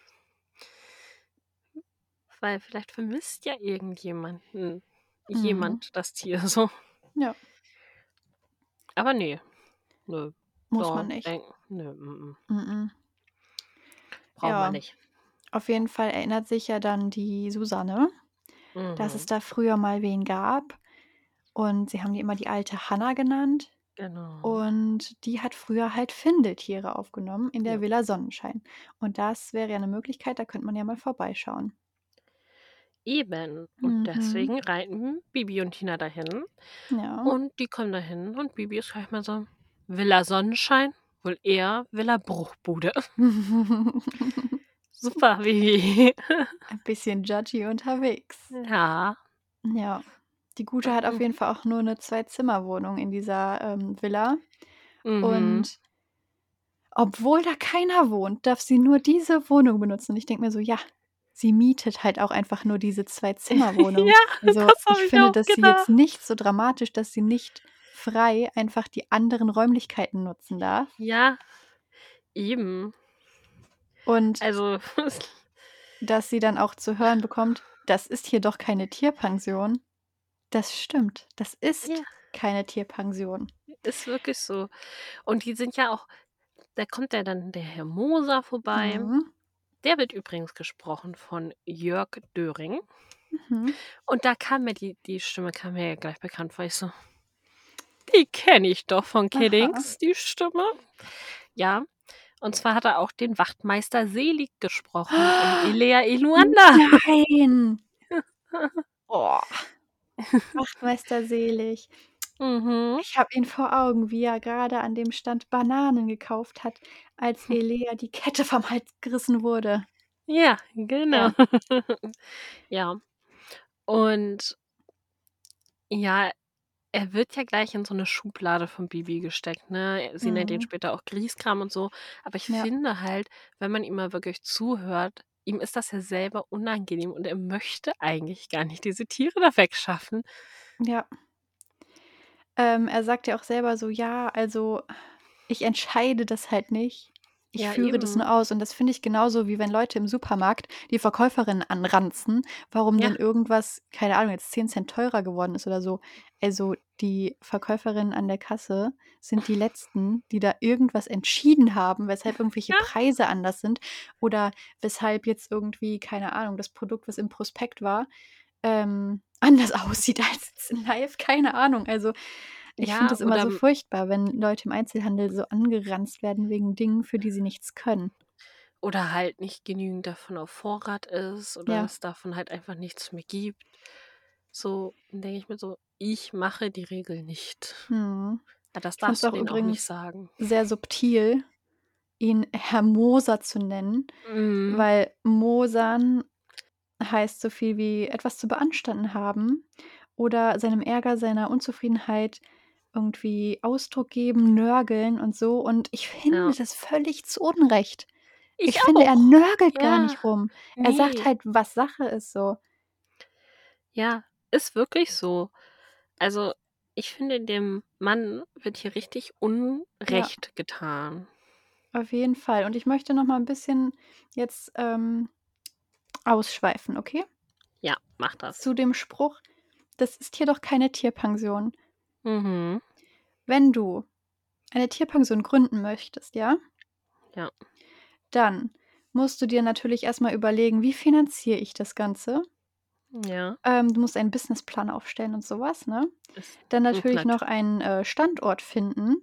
weil vielleicht vermisst ja irgendjemanden Mhm. jemand das Tier so. Ja, Aber ne, nö. muss man Da nicht. denk nö, mm, Mhm. braucht man Ja, nicht. auf jeden Fall erinnert sich ja dann die Susanne, dass es Mhm, da früher mal wen gab und sie haben die immer die alte Hanna genannt. genau. Und die hat früher halt Findeltiere aufgenommen in Ja. der Villa Sonnenschein. Und das wäre ja 'ne Möglichkeit, da könnte man ja mal vorbeischauen. Eben. Und Mhm. deswegen reiten Bibi und Tina dahin Ja. und die kommen dahin und Bibi ist gleich mal so: „Villa Sonnenschein? Wohl eher Villa Bruchbude.“ Super, Bibi. Ein bisschen judgy unterwegs. Ja. Ja. Die Gute hat auf Mhm. jeden Fall auch nur 'ne Zwei-Zimmer-Wohnung in dieser, ähm, Villa. Mhm. Und obwohl da keiner wohnt, darf sie nur diese Wohnung benutzen. Und ich denke mir so: „Ja, sie mietet halt auch einfach nur diese Zwei-Zimmer-Wohnung.“ Ja, Also, das habe ich ich finde auch das jetzt gedacht. nicht so dramatisch, dass sie nicht frei einfach die anderen Räumlichkeiten nutzen darf. Ja, eben. Und Also, dass sie dann auch zu hören bekommt: „Das ist hier doch keine Tierpension.“ Das stimmt. Das ja, ist keine Tierpension. Ist wirklich so. Und die sind ja auch da kommt ja dann der Herr Moser vorbei. Mhm. Der wird übrigens gesprochen von Jörg Döring. Mhm. Und da kam mir die die Stimme kam mir ja gleich bekannt vor. Ich so: „Die kenne ich doch von Aha. Kiddings, die Stimme." Ja, und zwar hat er auch den Wachtmeister Selig gesprochen in Elea Iluanda. Nein! Oh, Wachtmeister Selig. Mhm. Ich habe ihn vor Augen, wie er grade an dem Stand Bananen gekauft hat, als Elea die Kette vom Hals gerissen wurde. Ja, genau. Ja. Ja, und ja, er wird ja gleich in so 'ne Schublade von Bibi gesteckt, ne? Sie nennt ihn Mhm. später auch Grieskram und so. Aber ich Ja. finde halt, wenn man ihm mal wirklich zuhört, ihm ist das ja selber unangenehm und er möchte eigentlich gar nicht diese Tiere da wegschaffen. Ja. Ähm, er sagt ja auch selber so: „Ja, also, ich entscheide das halt nicht. Ich Ja, führe das eben. nur aus." Und das finde ich genauso, wie wenn Leute im Supermarkt die Verkäuferin anranzen, warum Ja. denn irgendwas, keine Ahnung, jetzt zehn Cent teurer geworden ist oder so. Also, die Verkäuferinnen an der Kasse sind die Letzten, die da irgendwas entschieden haben, weshalb irgendwelche Ja. Preise anders sind oder weshalb jetzt irgendwie, keine Ahnung, das Produkt, was im Prospekt war, ähm, anders aussieht als jetzt in live, keine Ahnung. Also, ich finde Ja, das immer oder so m furchtbar, wenn Leute im Einzelhandel so angeranzt werden wegen Dingen, für die sie nichts können. oder halt nicht genügend davon auf Vorrat ist oder Ja. es davon halt einfach nichts mehr gibt. So, dann denke ich mir so: „Ich mache die Regel nicht." Mhm. Ja, das Ich finde es darfst du auch denen auch nicht übrigens sagen. sehr subtil, ihn Herr Moser zu nennen, Mhm. weil mosern heißt so viel wie etwas zu beanstanden haben oder seinem Ärger, seiner Unzufriedenheit irgendwie Ausdruck geben, nörgeln und so. Und ich finde Ja. das völlig zu Unrecht. Ich Ich finde, er auch. nörgelt gar Ja. nicht rum. Er sagt Ne. halt, was Sache ist so. Ja, ist wirklich so. Also, ich finde, dem Mann wird hier richtig Ja, Unrecht getan. auf jeden Fall. Und ich möchte noch mal 'n bisschen jetzt, ähm, ausschweifen, okay? Ja, mach das. Zu dem Spruch: „Das ist hier doch keine Tierpension." Mhm. Wenn du eine Tierpension gründen möchtest, ja, Ja. dann musst du dir natürlich erst mal überlegen: „Wie finanziere ich das Ganze?" Ja, Ähm, du musst einen Businessplan aufstellen und so was, ne? ist Dann hm, natürlich noch natürlich. einen, äh, Standort finden.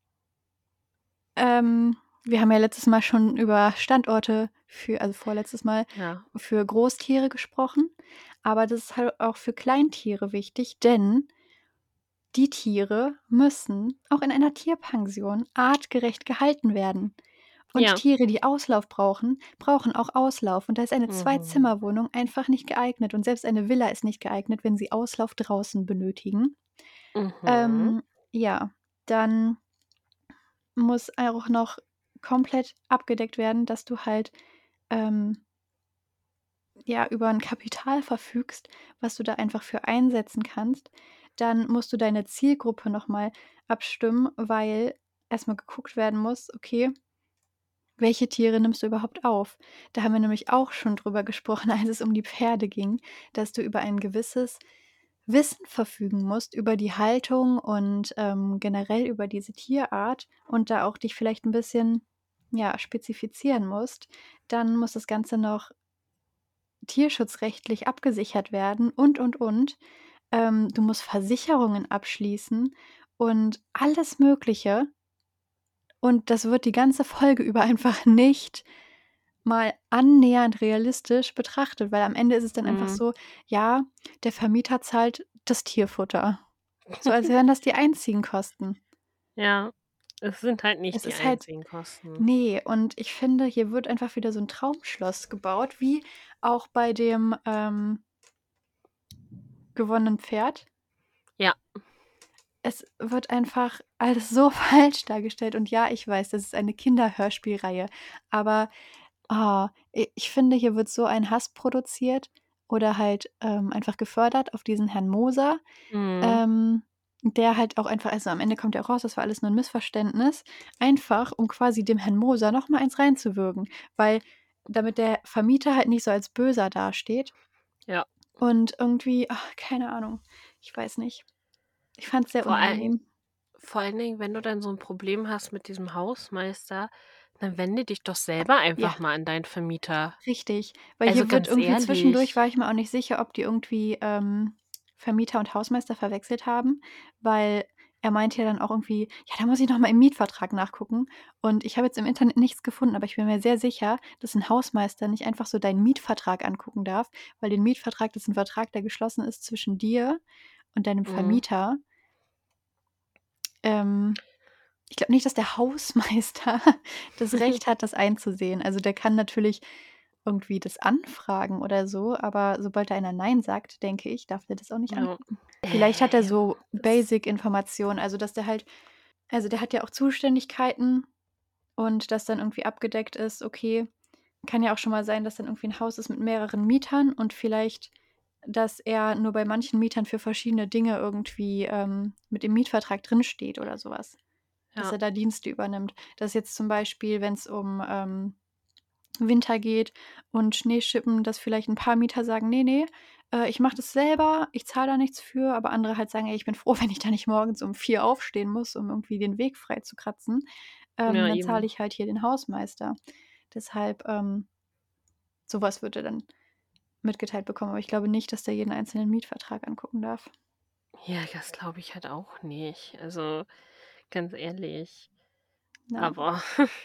Ähm, wir haben ja letztes Mal schon über Standorte für also vorletztes Mal, Ja. für Großtiere gesprochen, aber das ist halt auch für Kleintiere wichtig, denn die Tiere müssen auch in einer Tierpension artgerecht gehalten werden. Und Ja. Tiere, die Auslauf brauchen, brauchen auch Auslauf. Und da ist eine Mhm. Zwei-Zimmer-Wohnung einfach nicht geeignet und selbst eine Villa ist nicht geeignet, wenn sie Auslauf draußen benötigen. Mhm. Ähm, ja, dann muss auch noch komplett abgedeckt werden, dass du halt, ähm, ja, über 'n Kapital verfügst, was du da einfach für einsetzen kannst. Dann musst du deine Zielgruppe noch mal abstimmen, weil erst mal geguckt werden muss: „Okay, welche Tiere nimmst du überhaupt auf?" Da haben wir nämlich auch schon drüber gesprochen, als es um die Pferde ging, dass du über ein gewisses Wissen verfügen musst über die Haltung und, ähm, generell über diese Tierart und da auch dich vielleicht 'n bisschen, ja, spezifizieren musst. Dann muss das Ganze noch tierschutzrechtlich abgesichert werden und, und, und. Ähm, du musst Versicherungen abschließen und alles Mögliche. Und das wird die ganze Folge über einfach nicht mal annähernd realistisch betrachtet, weil am Ende ist es dann einfach Mhm. so: „Ja, der Vermieter zahlt das Tierfutter." So als wären das die einzigen Kosten. Ja, es sind halt nicht Es die ist halt einzigen Kosten. ne, und ich finde, hier wird einfach wieder so 'n Traumschloss gebaut, wie auch bei dem, ähm, gewonnenen Pferd. Ja. Es wird einfach alles so falsch dargestellt und ja, ich weiß, das ist eine Kinderhörspielreihe, aber, ah, i ich finde, hier wird so ein Hass produziert oder halt, ähm, einfach gefördert auf diesen Herrn Moser, Mhm. ähm, der halt auch einfach also, am Ende kommt ja auch raus, das war alles nur 'n Missverständnis, einfach um quasi dem Herrn Moser noch mal eins reinzuwürgen, weil damit der Vermieter halt nicht so als Böser dasteht Ja. und irgendwie, ach, keine Ahnung, ich weiß nicht. Ich fand's sehr Vor all unangenehm. vor allen Dingen, wenn du dann so 'n Problem hast mit diesem Hausmeister, dann wende dich doch selber Ja. einfach mal an deinen Vermieter. Richtig, weil Also, hier wird ganz irgendwie zwischendurch ehrlich. war ich mir auch nicht sicher, ob die irgendwie, ähm, Vermieter und Hausmeister verwechselt haben, weil er meinte ja dann auch irgendwie: „Ja, da muss ich noch mal im Mietvertrag nachgucken.“ Und ich habe jetzt im Internet nichts gefunden, aber ich bin mir sehr sicher, dass 'n Hausmeister nicht einfach so deinen Mietvertrag angucken darf, weil den Mietvertrag das ist 'n Vertrag, der geschlossen ist zwischen dir und deinem Mhm. Vermieter. Ähm, ich glaube nicht, dass der Hausmeister das Recht hat, das einzusehen. Also, der kann natürlich irgendwie das anfragen oder so, aber sobald da einer „Nein“ sagt, denke ich, darf der das auch nicht Ja. angucken. Vielleicht hat er Äh, ja, so das Basic-Informationen, also, dass der halt also, der hat ja auch Zuständigkeiten und das dann irgendwie abgedeckt ist, okay. Kann ja auch schon mal sein, dass dann irgendwie 'n Haus ist mit mehreren Mietern und vielleicht, dass er nur bei manchen Mietern für verschiedene Dinge irgendwie, ähm, mit im Mietvertrag drinsteht oder so was, dass Ja. er da Dienste übernimmt. Dass jetzt zum Beispiel, wenn's um, ähm, Winter geht und Schneeschippen, dass vielleicht 'n paar Mieter sagen: „Ne, ne, äh, ich mache das selber, ich zahle da nichts für“, aber andere halt sagen: „Ey, ich bin froh, wenn ich da nicht morgens um vier aufstehen muss, um irgendwie den Weg freizukratzen. Ähm, Ja, dann zahle eben. ich halt hier den Hausmeister.“ Deshalb, ähm so was wird er dann mitgeteilt bekommen, aber ich glaube nicht, dass der jeden einzelnen Mietvertrag angucken darf. Ja, das glaube ich halt auch nicht. Also, ganz ehrlich. Ja. Aber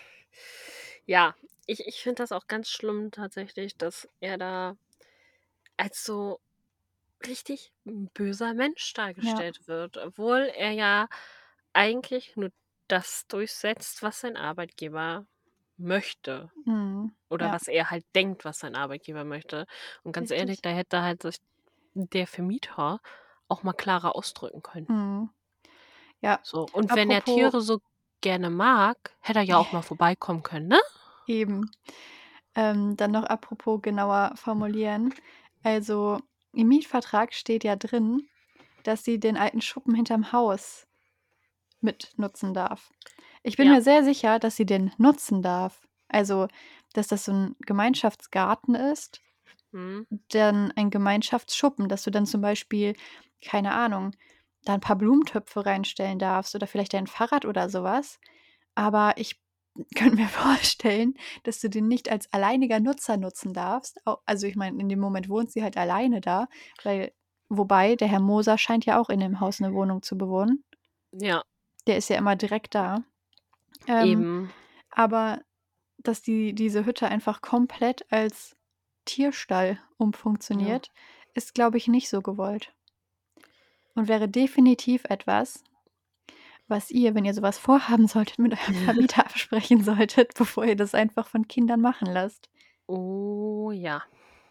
ja, ich ich finde das auch ganz schlimm tatsächlich, dass er da als so richtig 'n böser Mensch Ja. dargestellt wird, obwohl er ja eigentlich nur das durchsetzt, was sein Arbeitgeber möchte Mhm. oder Ja. was er halt denkt, was sein Arbeitgeber möchte. Und ganz ehrlich, Richtig. da hätte halt sich der Vermieter auch mal klarer ausdrücken können. Mhm. Ja, So, und wenn er apropos Tiere so gerne mag, hätte er ja auch mal vorbeikommen können, ne? Eben. Ähm, dann noch apropos genauer formulieren. Also, im Mietvertrag steht ja drin, dass sie den alten Schuppen hinterm Haus mit nutzen darf. Ich bin Ja. mir sehr sicher, dass sie den nutzen darf. Also, dass das so 'n Gemeinschaftsgarten ist, Mhm. dann ein Gemeinschaftsschuppen, dass du dann zum Beispiel, keine Ahnung, da 'n paar Blumentöpfe reinstellen darfst oder vielleicht dein Fahrrad oder so was. Aber ich könnte mir vorstellen, dass du den nicht als alleiniger Nutzer nutzen darfst. Au also, ich meine, in dem Moment wohnt sie halt alleine da, weil wobei der Herr Moser scheint ja auch in dem Haus 'ne Wohnung zu bewohnen. Ja. Der ist ja immer direkt da. Ähm, Eben. aber dass die diese Hütte einfach komplett als Tierstall Ja. umfunktioniert, ist, glaube ich, nicht so gewollt. Und wäre definitiv etwas, was ihr, wenn ihr so was vorhaben solltet, mit eurem Vermieter absprechen solltet, bevor ihr das einfach von Kindern machen lasst. Oh ja.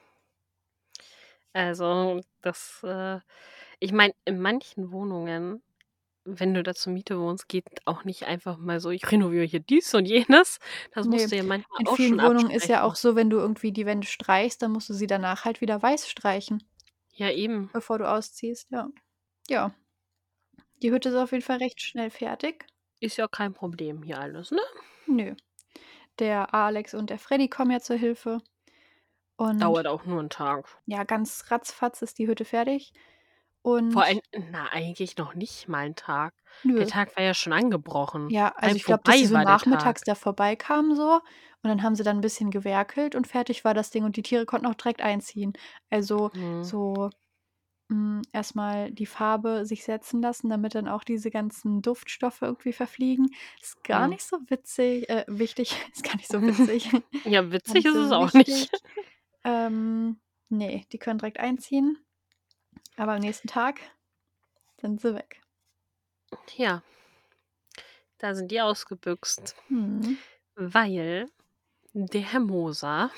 Also, das, äh ich meine, in manchen Wohnungen, wenn du da zur Miete wohnst, geht auch nicht einfach mal so: „Ich renoviere hier dies und jenes.“ Das Ne, musst du ja manchmal in auch schon vielen Wohnungen ist ja absprechen. auch so, wenn du irgendwie die Wände streichst, dann musst du sie danach halt wieder weiß streichen Ja, eben. bevor du ausziehst, ja. Ja. Die Hütte ist auf jeden Fall recht schnell fertig. Ist ja kein Problem hier alles, ne? Nö. Der Alex und der Freddy kommen ja zur Hilfe. Und Dauert auch nur 'n Tag. ja, ganz ratzfatz ist die Hütte fertig. Vor allem Und na, eigentlich noch nicht mal 'n Tag. Der Nö. Tag war ja schon angebrochen. Ja, also, Halb ich glaube, dass sie vorbei so war der nachmittags Tag. da vorbeikamen so und dann haben sie dann 'n bisschen gewerkelt und fertig war das Ding und die Tiere konnten auch direkt einziehen. Also, Mhm. so, hm, erst mal die Farbe sich setzen lassen, damit dann auch diese ganzen Duftstoffe irgendwie verfliegen. Ist gar Mhm. nicht so witzig äh, wichtig, ist gar nicht so witzig. Ja, Gar witzig nicht ist so es auch wichtig. nicht. Ähm, ne, die können direkt einziehen, aber am nächsten Tag sind sie weg. Ja. Da sind die ausgebüxt. Mhm. Weil der Herr Moser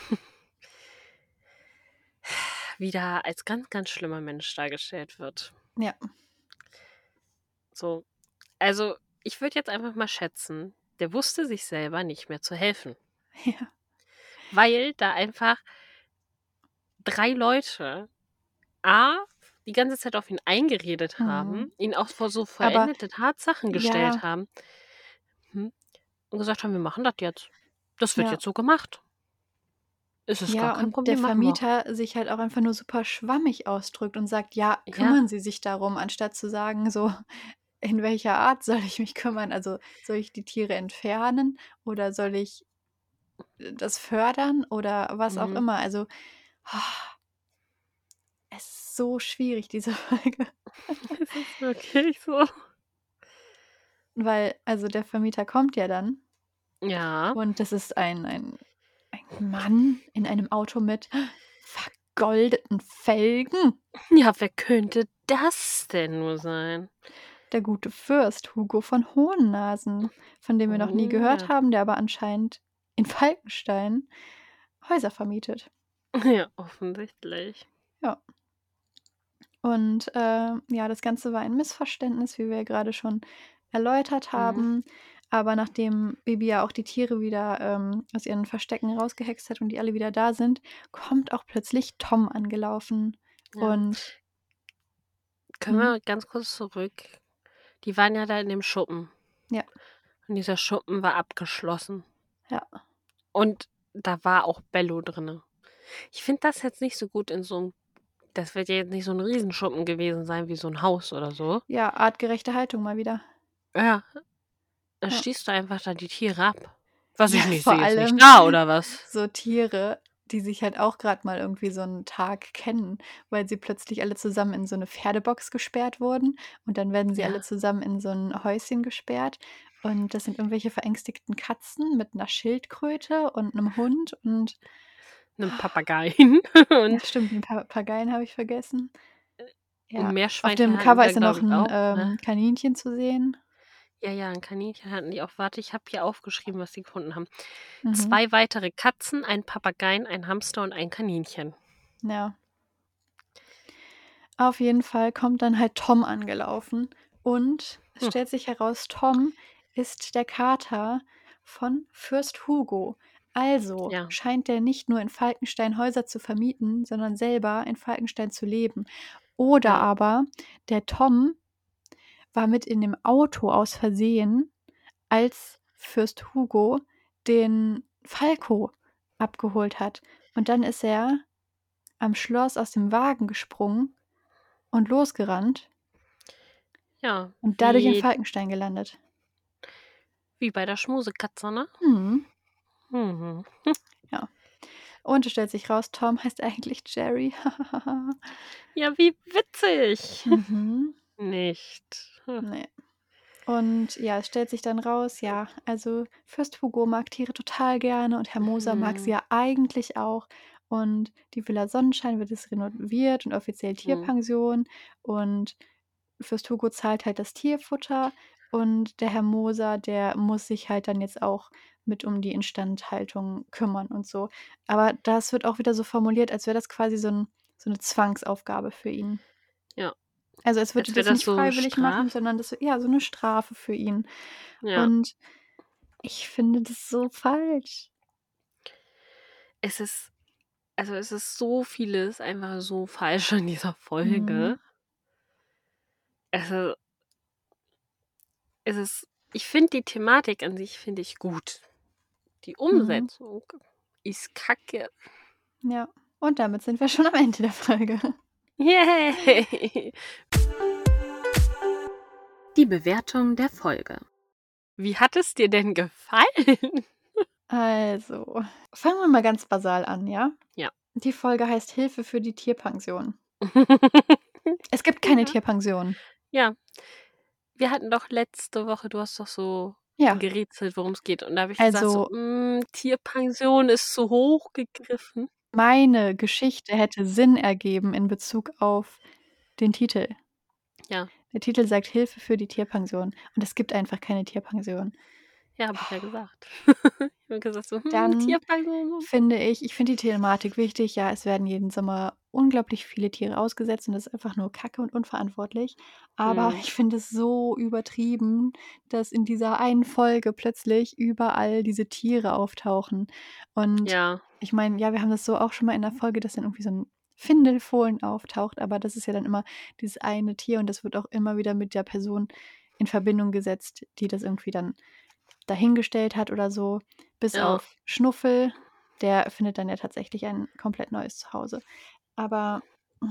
wieder als ganz, ganz schlimmer Mensch dargestellt wird. Ja. So, also, ich würde jetzt einfach mal schätzen, der wusste sich selber nicht mehr zu helfen. Ja. Weil da einfach drei Leute A die ganze Zeit auf ihn eingeredet Mhm. haben, ihn auch vor so Aber vollendete Tatsachen ja gestellt haben hm, und gesagt haben: „Wir machen das jetzt. Das wird Ja. jetzt so gemacht.“ Es ist gar Ja, kein und der Problem, machen wir. Vermieter sich halt auch einfach nur super schwammig ausdrückt und sagt: „Ja, Ja. kümmern Sie sich darum“, anstatt zu sagen so: „In welcher Art soll ich mich kümmern? Also, soll ich die Tiere entfernen oder soll ich, äh, das fördern oder was auch Mhm. immer?“ Also, es ist so schwierig, diese Folge, Es ist wirklich so. weil also, der Vermieter kommt ja dann Ja. und das ist ein ein ein Mann in einem Auto mit vergoldeten Felgen. Ja, wer könnte das denn nur sein? Der gute Fürst Hugo von Hohennasen, von dem wir noch nie Oh gehört ja. haben, der aber anscheinend in Falkenstein Häuser vermietet. Ja, offensichtlich. Ja. Und, äh, ja, das Ganze war ein Missverständnis, wie wir ja grade schon erläutert Mhm. haben. Aber nachdem Bibi ja auch die Tiere wieder, ähm, aus ihren Verstecken rausgehext hat und die alle wieder da sind, kommt auch plötzlich Tom angelaufen. Ja. Und Können mhm, wir ganz kurz zurück? Die waren ja da in dem Schuppen ja, und dieser Schuppen war abgeschlossen ja. und da war auch Bello drinne. Ich finde das jetzt nicht so gut in so 'm das wird ja jetzt nicht so 'n Riesenschuppen gewesen sein wie so 'n Haus oder so. Ja, artgerechte Haltung mal wieder. Ja, da Ja. schießt du einfach da die Tiere ab. Was Ja, ich nicht vor sehe, ist nicht allem da oder was? so Tiere, die sich halt auch grad mal irgendwie so 'n Tag kennen, weil sie plötzlich alle zusammen in so 'ne Pferdebox gesperrt wurden und dann werden sie alle Ja, zusammen in so 'n Häuschen gesperrt und das sind irgendwelche verängstigten Katzen mit 'ner Schildkröte und 'nem Hund und 'nen Papageien ja, und stimmt, den Papageien habe ich vergessen. und Ja, auf Meerschweinchen dem hatten Cover wir, ist ja noch glaube ich, 'n, auch, ne? ähm, Kaninchen zu sehen. Ja, ja, 'n Kaninchen hatten die auch. Warte, ich habe hier aufgeschrieben, was die gefunden haben. Mhm, zwei weitere Katzen, ein Papageien, ein Hamster und ein Kaninchen. ja. Auf jeden Fall kommt dann halt Tom angelaufen und es Hm, stellt sich heraus, Tom ist der Kater von Fürst Hugo. Also ja, scheint der nicht nur in Falkenstein Häuser zu vermieten, sondern selber in Falkenstein zu leben. Oder ja, aber der Tom war mit in dem Auto aus Versehen, als Fürst Hugo den Falco abgeholt hat. Und dann ist er am Schloss aus dem Wagen gesprungen und losgerannt ja, und dadurch in wie Falkenstein gelandet. wie bei der Schmusekatze, ne? Mhm, Mhm. ja. Und es stellt sich raus, Tom heißt eigentlich Jerry. Ja, wie witzig. Mhm. Nicht. Hm, Ne. Und ja, es stellt sich dann raus, ja, also Fürst Hugo mag Tiere total gerne und Herr Moser mag sie mhm, ja eigentlich auch. Und die Villa Sonnenschein wird jetzt renoviert und offiziell mhm. Tierpension. Und Fürst Hugo zahlt halt das Tierfutter und der Herr Moser, der muss sich halt dann jetzt auch mit um die Instandhaltung kümmern und so. Aber das wird auch wieder so formuliert, als wäre das quasi so 'n so 'ne Zwangsaufgabe für ihn. Ja, Also, als würde als er wäre das das nicht so 'ne freiwillig machen, Strafe. sondern das ja, so 'ne Strafe für ihn. Ja, Und ich finde das so falsch. es ist also, es ist so vieles einfach so falsch in dieser Mhm, Folge. Also, es ist ich finde die Thematik an sich finde ich gut. Die mhm, Umsetzung ist kacke. ja. Und damit sind wir schon am Ende der Folge. Yay! Die Bewertung der Folge. Wie hat es dir denn gefallen? Also, fangen wir mal ganz basal an, ja? Ja. Die Folge heißt „Hilfe für die Tierpension“. Es gibt keine Ja. Tierpension. Ja. Wir hatten doch letzte Woche du hast doch so Ja, gerätselt, worum's geht. Und da habe ich gesagt so: also, „Hm, Tierpension ist zu hoch gegriffen.“ meine Geschichte hätte Sinn ergeben in Bezug auf den Titel. Ja. Der Titel sagt „Hilfe für die Tierpension“ und es gibt einfach keine Tierpension. Ja, habe ich ja gesagt. Ich habe gesagt so: „Hm, Dann Tierpension.“ finde ich ich finde die Thematik wichtig. Ja, es werden jeden Sommer unglaublich viele Tiere ausgesetzt und das ist einfach nur Kacke und unverantwortlich. Aber Mhm. ich finde es so übertrieben, dass in dieser einen Folge plötzlich überall diese Tiere auftauchen. Und Ja, ich meine, ja, wir haben das so auch schon mal in der Folge, dass dann irgendwie so 'n Findelfohlen auftaucht, aber das ist ja dann immer dieses eine Tier und das wird auch immer wieder mit der Person in Verbindung gesetzt, die das irgendwie dann dahingestellt hat oder so, bis ja. auf Schnuffel. der findet dann ja tatsächlich ein komplett neues Zuhause. Aber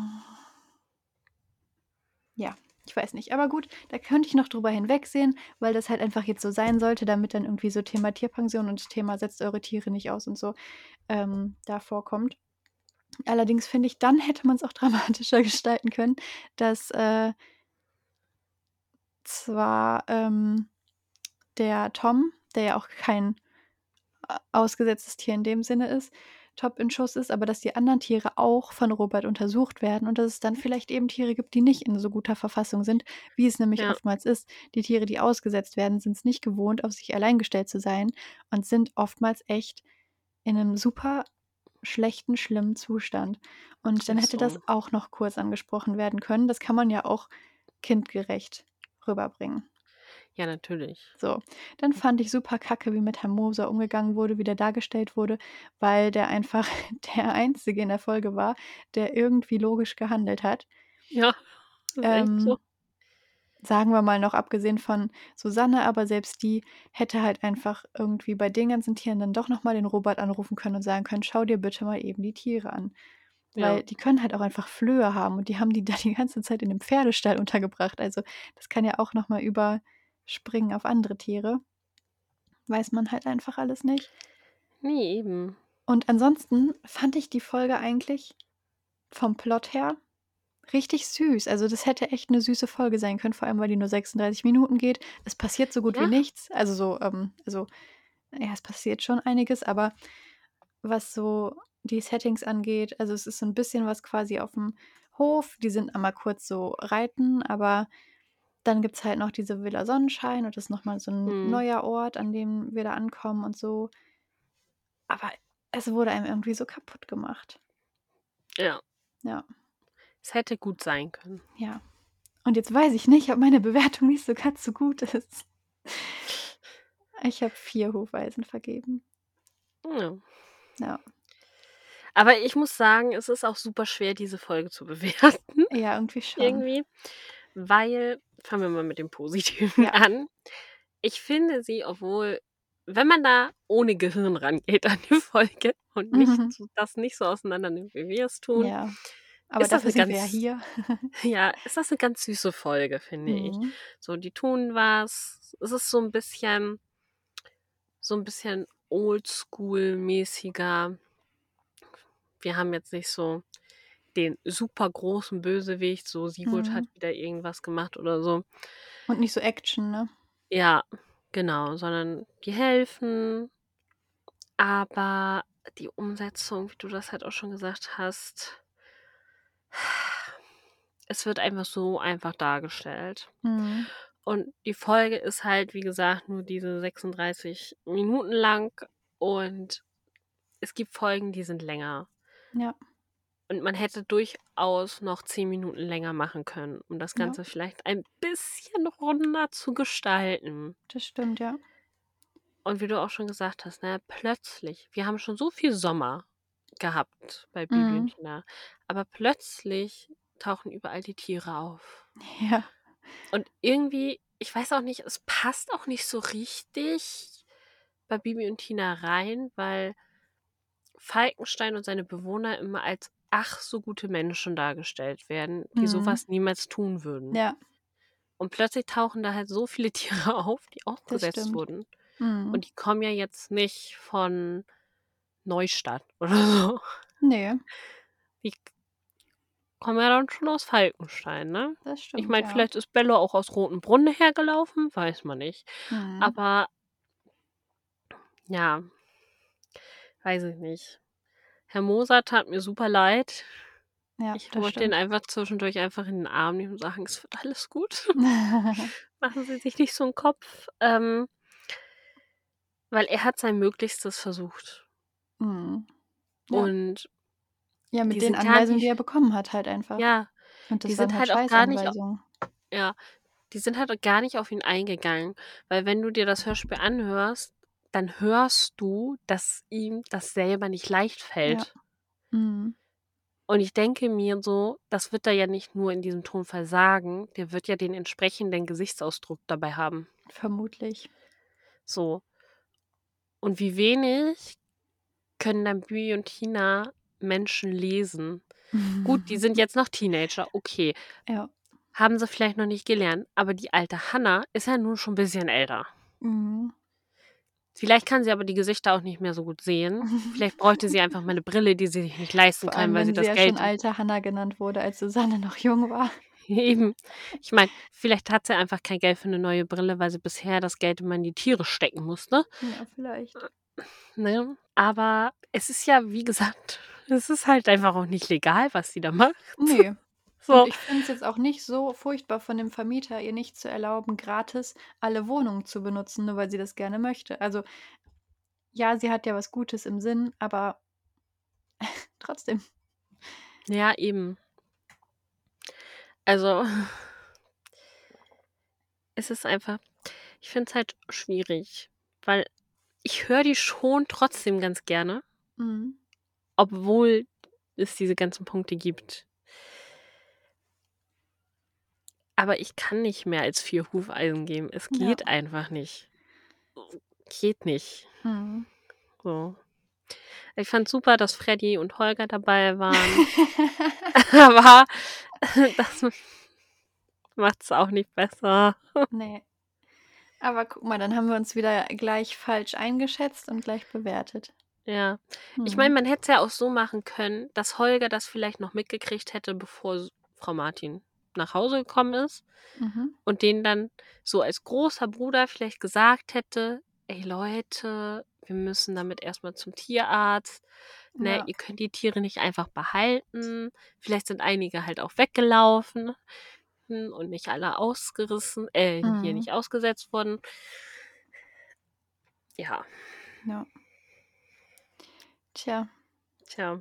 ja, ich weiß nicht. Aber gut, da könnte ich noch drüber hinwegsehen, weil das halt einfach jetzt so sein sollte, damit dann irgendwie so Thema Tierpension und Thema setzt eure Tiere nicht aus und so ähm, da vorkommt. Allerdings finde ich, dann hätte man es auch dramatischer gestalten können, dass äh, zwar ähm, der Tom, der ja auch kein äh, ausgesetztes Tier in dem Sinne ist, top in Schuss ist, aber dass die anderen Tiere auch von Robert untersucht werden und dass es dann vielleicht eben Tiere gibt, die nicht in so guter Verfassung sind, wie es nämlich Ja, oftmals ist. Die Tiere, die ausgesetzt werden, sind es nicht gewohnt, auf sich allein gestellt zu sein und sind oftmals echt in einem super schlechten, schlimmen Zustand. Und dann ist hätte das so. auch noch kurz angesprochen werden können. Das kann man ja auch kindgerecht rüberbringen. Ja, natürlich. So, dann fand ich super kacke, wie mit Herrn Moser umgegangen wurde, wie der dargestellt wurde, weil der einfach der Einzige in der Folge war, der irgendwie logisch gehandelt hat. Ja, das ist echt so. Ähm, sagen wir mal noch abgesehen von Susanne, aber selbst die hätte halt einfach irgendwie bei den ganzen Tieren dann doch nochmal den Robert anrufen können und sagen können, schau dir bitte mal eben die Tiere an. Ja. Weil die können halt auch einfach Flöhe haben und die haben die da die ganze Zeit in dem Pferdestall untergebracht. Also das kann ja auch nochmal überspringen auf andere Tiere. Weiß man halt einfach alles nicht. Nee, eben. Und ansonsten fand ich die Folge eigentlich vom Plot her richtig süß. Also das hätte echt eine süße Folge sein können, vor allem weil die nur sechsunddreißig Minuten geht. Es passiert so gut wie Ja, nichts. Also so, ähm, also ja, es passiert schon einiges, aber was so die Settings angeht, also es ist so ein bisschen was quasi auf dem Hof. Die sind einmal kurz so reiten, aber dann gibt es halt noch diese Villa Sonnenschein und das ist noch mal so ein hm, neuer Ort, an dem wir da ankommen und so. Aber es wurde einem irgendwie so kaputt gemacht. ja. Ja, Es hätte gut sein können. ja. Und jetzt weiß ich nicht, ob meine Bewertung nicht so ganz so gut ist. Ich habe vier Hufeisen vergeben. Ja. Ja. Aber ich muss sagen, es ist auch super schwer, diese Folge zu bewerten, Ja, irgendwie schon. irgendwie, weil fangen wir mal mit dem Positiven Ja. an. Ich finde sie, obwohl wenn man da ohne Gehirn rangeht an die Folge und nicht Mhm. so das nicht so auseinander nimmt, wie wir es tun, Ja. Aber ist das dafür 'ne sind wir ja ganz hier. ja, ist das 'ne ganz süße Folge, finde ich. Mhm. So, die tun was. Es ist so 'n bisschen so 'n bisschen oldschool-mäßiger. Wir haben jetzt nicht so den super großen Bösewicht, so Sigurd hat Mhm. wieder irgendwas gemacht oder so. Und nicht so Action, ne? Ja, genau, sondern die helfen, aber die Umsetzung, wie du das halt auch schon gesagt hast, es wird einfach so einfach dargestellt. Mhm. Und die Folge ist halt, wie gesagt, nur diese sechsunddreißig Minuten lang und es gibt Folgen, die sind länger. Ja, Und man hätte durchaus noch zehn Minuten länger machen können, um das ja, Ganze vielleicht ein bisschen runder zu gestalten. das stimmt, ja. Und wie du auch schon gesagt hast, ne, plötzlich wir haben schon so viel Sommer gehabt bei Bibi und Mhm. Tina, aber plötzlich tauchen überall die Tiere auf. Ja. Und irgendwie, ich weiß auch nicht, es passt auch nicht so richtig bei Bibi und Tina rein, weil Falkenstein und seine Bewohner immer als ach so gute Menschen dargestellt werden, die Mhm. sowas niemals tun würden. Ja, Und plötzlich tauchen da halt so viele Tiere auf, die das ausgesetzt stimmt. wurden. Mhm. Und die kommen ja jetzt nicht von Neustadt oder so. Ne, Die kommen ja dann schon aus Falkenstein, ne? das Ich stimmt, meine, ja. vielleicht ist Bello auch aus Rotenbrunn hergelaufen, weiß man nicht. Mhm. Aber ja, weiß ich nicht. Herr Moser tat mir super leid. Ja, Ich das wollte ihn stimmt. einfach zwischendurch einfach in den Arm nehmen und sagen: „Es wird alles gut. Machen Sie sich nicht so 'n Kopf." Ähm, weil er hat sein Möglichstes versucht. Mhm. Ja. Und Ja, mit die den sind gar Anweisungen, die er nicht bekommen hat halt einfach. ja, Und die das waren sind halt halt auch gar nicht Scheißanweisungen. ja, die sind halt auch gar nicht auf ihn eingegangen, weil wenn du dir das Hörspiel anhörst, dann hörst du, dass ihm das selber nicht leicht Ja. fällt. Mhm. Und ich denke mir so, das wird er ja nicht nur in diesem Tonfall sagen, der wird ja den entsprechenden Gesichtsausdruck dabei haben. Vermutlich. So. Und wie wenig können dann Bibi und Tina Menschen lesen? Gut, die sind jetzt noch Teenager, okay. Ja. Haben sie vielleicht noch nicht gelernt, aber die alte Hannah ist ja nun schon ein bisschen älter. Mhm. Vielleicht kann sie aber die Gesichter auch nicht mehr so gut sehen. Vielleicht bräuchte sie einfach mal eine Brille, die sie sich nicht leisten Vor kann, allem, weil sie wenn sie das ja schon Geld alte Hannah genannt wurde, als Susanne noch jung war. eben. Ich meine, vielleicht hat sie einfach kein Geld für eine neue Brille, weil sie bisher das Geld immer in die Tiere stecken musste, Ja, vielleicht. ne? Aber es ist ja, wie gesagt, es ist halt einfach auch nicht legal, was sie da macht. Ne. Und So. ich finde es jetzt auch nicht so furchtbar von dem Vermieter, ihr nicht zu erlauben, gratis alle Wohnungen zu benutzen, nur weil sie das gerne möchte. Also, ja, sie hat ja was Gutes im Sinn, aber trotzdem. Ja, eben. Also, es ist einfach ich finde es halt schwierig, weil ich höre die schon trotzdem ganz gerne, Mhm. obwohl es diese ganzen Punkte gibt. Aber ich kann nicht mehr als vier Hufeisen geben. Es Ja. geht einfach nicht. Geht nicht. Mhm. So. Ich fand super, dass Freddy und Holger dabei waren, aber das macht's auch nicht besser. Ne. Aber guck mal, dann haben wir uns wieder gleich falsch eingeschätzt und gleich bewertet. Ja. Ich meine, Mhm. man hätte es ja auch so machen können, dass Holger das vielleicht noch mitgekriegt hätte, bevor S Frau Martin nach Hause gekommen ist Mhm. und denen dann so als großer Bruder vielleicht gesagt hätte: „Ey Leute, wir müssen damit erst mal zum Tierarzt, ne? Ja. Ihr könnt die Tiere nicht einfach behalten.“ Vielleicht sind einige halt auch weggelaufen, hm, und nicht alle ausgerissen äh, hier Mhm. nicht ausgesetzt worden. Ja, Ja. Tja. tja.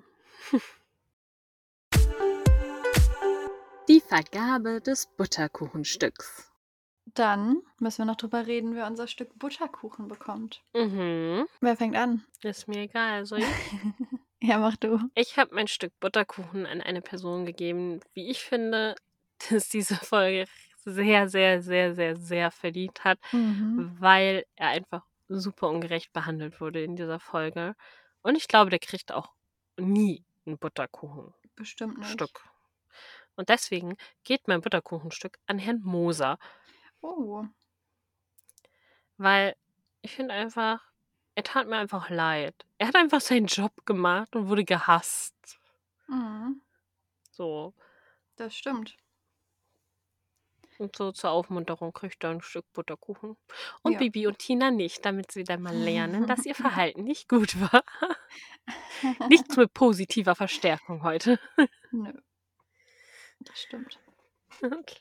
Die Vergabe des Butterkuchenstücks. Dann müssen wir noch drüber reden, wer unser Stück Butterkuchen bekommt. Mhm. Wer fängt an? Ist mir egal. Soll ich? Ja, mach du. Ich habe mein Stück Butterkuchen an eine Person gegeben, wie ich finde, dass diese Folge sehr, sehr, sehr, sehr, sehr verdient hat, Mhm. weil er einfach super ungerecht behandelt wurde in dieser Folge. Und ich glaube, der kriegt auch nie ein Butterkuchenstück. Bestimmt nicht. Und deswegen geht mein Butterkuchenstück an Herrn Moser, Oh. weil ich finde einfach, er tat mir einfach leid. Er hat einfach seinen Job gemacht und wurde gehasst. Mhm. So. Das stimmt. Und so zur Aufmunterung kriegt er ein Stück Butterkuchen. Und Ja. Bibi und Tina nicht, damit sie dann mal lernen, dass ihr Verhalten nicht gut war. Nichts mit positiver Verstärkung heute. Nö. Das stimmt. Okay.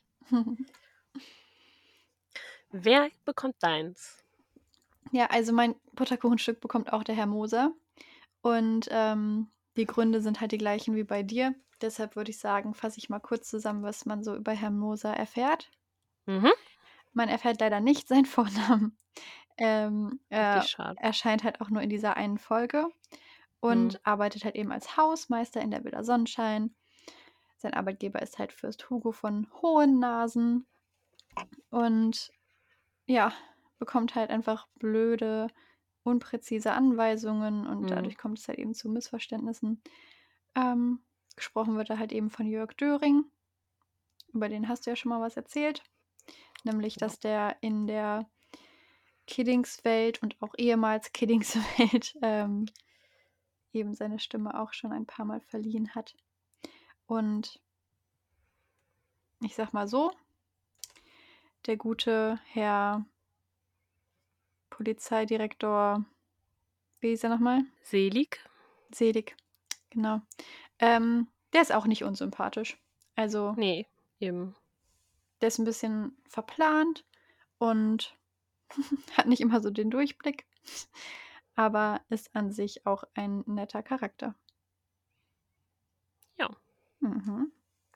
Wer bekommt deins? Ja, also mein Butterkuchenstück bekommt auch der Herr Moser. Und, ähm, die Gründe sind halt die gleichen wie bei dir. Deshalb würde ich sagen, fasse ich mal kurz zusammen, was man so über Herrn Moser erfährt. Mhm. Man erfährt leider nicht seinen Vornamen. Ähm, Richtig er schade. erscheint halt auch nur in dieser einen Folge Mhm. und arbeitet halt eben als Hausmeister in der Villa Sonnenschein. Sein Arbeitgeber ist halt Fürst Hugo von Hohennasen und ja, bekommt halt einfach blöde, unpräzise Anweisungen und Mhm. dadurch kommt es halt eben zu Missverständnissen. Ähm, gesprochen wird da halt eben von Jörg Döring. Über den hast du ja schon mal was erzählt. Nämlich, Genau. dass der in der Kiddingswelt und auch ehemals Kiddingswelt ähm, eben seine Stimme auch schon ein paar Mal verliehen hat. Und ich sag mal so, der gute Herr Polizeidirektor, wie hieß er nochmal? Selig? Selig, genau. Ähm, der ist auch nicht unsympathisch. Also, Nee, eben. der ist ein bisschen verplant und hat nicht immer so den Durchblick, aber ist an sich auch ein netter Charakter. Ja. Mhm.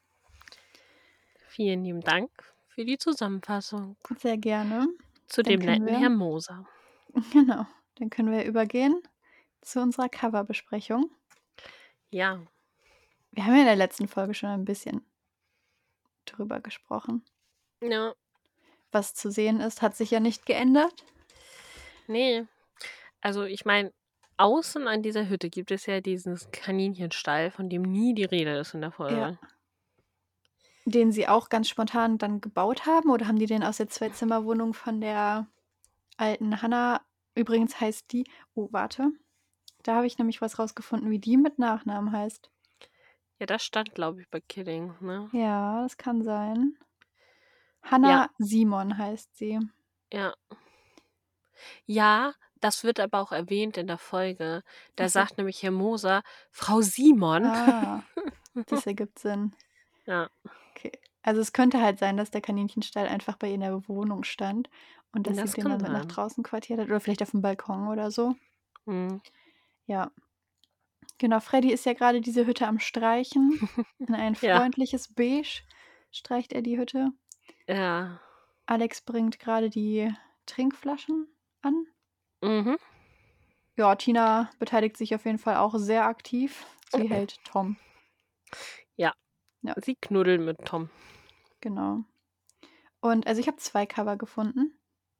Vielen lieben Dank für die Zusammenfassung Sehr gerne. zu Dann dem können netten wir Herrn Moser. genau, dann können wir übergehen zu unserer Coverbesprechung. Ja. Wir haben ja in der letzten Folge schon ein bisschen drüber gesprochen. Ja. Was zu sehen ist, hat sich ja nicht geändert. Nee. Also ich meine, außen an dieser Hütte gibt es ja diesen Kaninchenstall, von dem nie die Rede ist in der Ja. Folge. Den sie auch ganz spontan dann gebaut haben oder haben die den aus der Zwei-Zimmer-Wohnung von der alten Hannah übrigens heißt die oh, warte. Da habe ich nämlich was rausgefunden, wie die mit Nachnamen heißt. Ja, das stand, glaube ich, bei Kidding, ne? Ja, das kann sein. Ja, Hannah Simon heißt sie. ja. Ja, das wird aber auch erwähnt in der Folge. Da Ach so. sagt nämlich Herr Moser: „Frau Simon." Ah, das ergibt Sinn. Ja. Okay. Also, es könnte halt sein, dass der Kaninchenstall einfach bei ihr in der Wohnung stand und dass sie Das den kann dann mit nach sein. draußen quartiert hat oder vielleicht auf'm Balkon oder so. Mhm. Ja. Genau, Freddy ist ja grade diese Hütte am Streichen. In ein Ja. freundliches Beige streicht er die Hütte. Ja. Alex bringt grade die Trinkflaschen an. Mhm. Ja, Tina beteiligt sich auf jeden Fall auch sehr aktiv. Sie hält Tom. Ja. Ja. Sie knuddeln mit Tom. Genau. Und also, ich habe zwei Cover gefunden.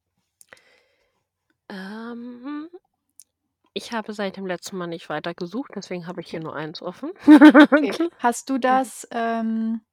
Ähm, ich habe seit dem letzten Mal nicht weiter gesucht, deswegen habe ich Okay. hier nur eins offen. Okay. Hast du das, ähm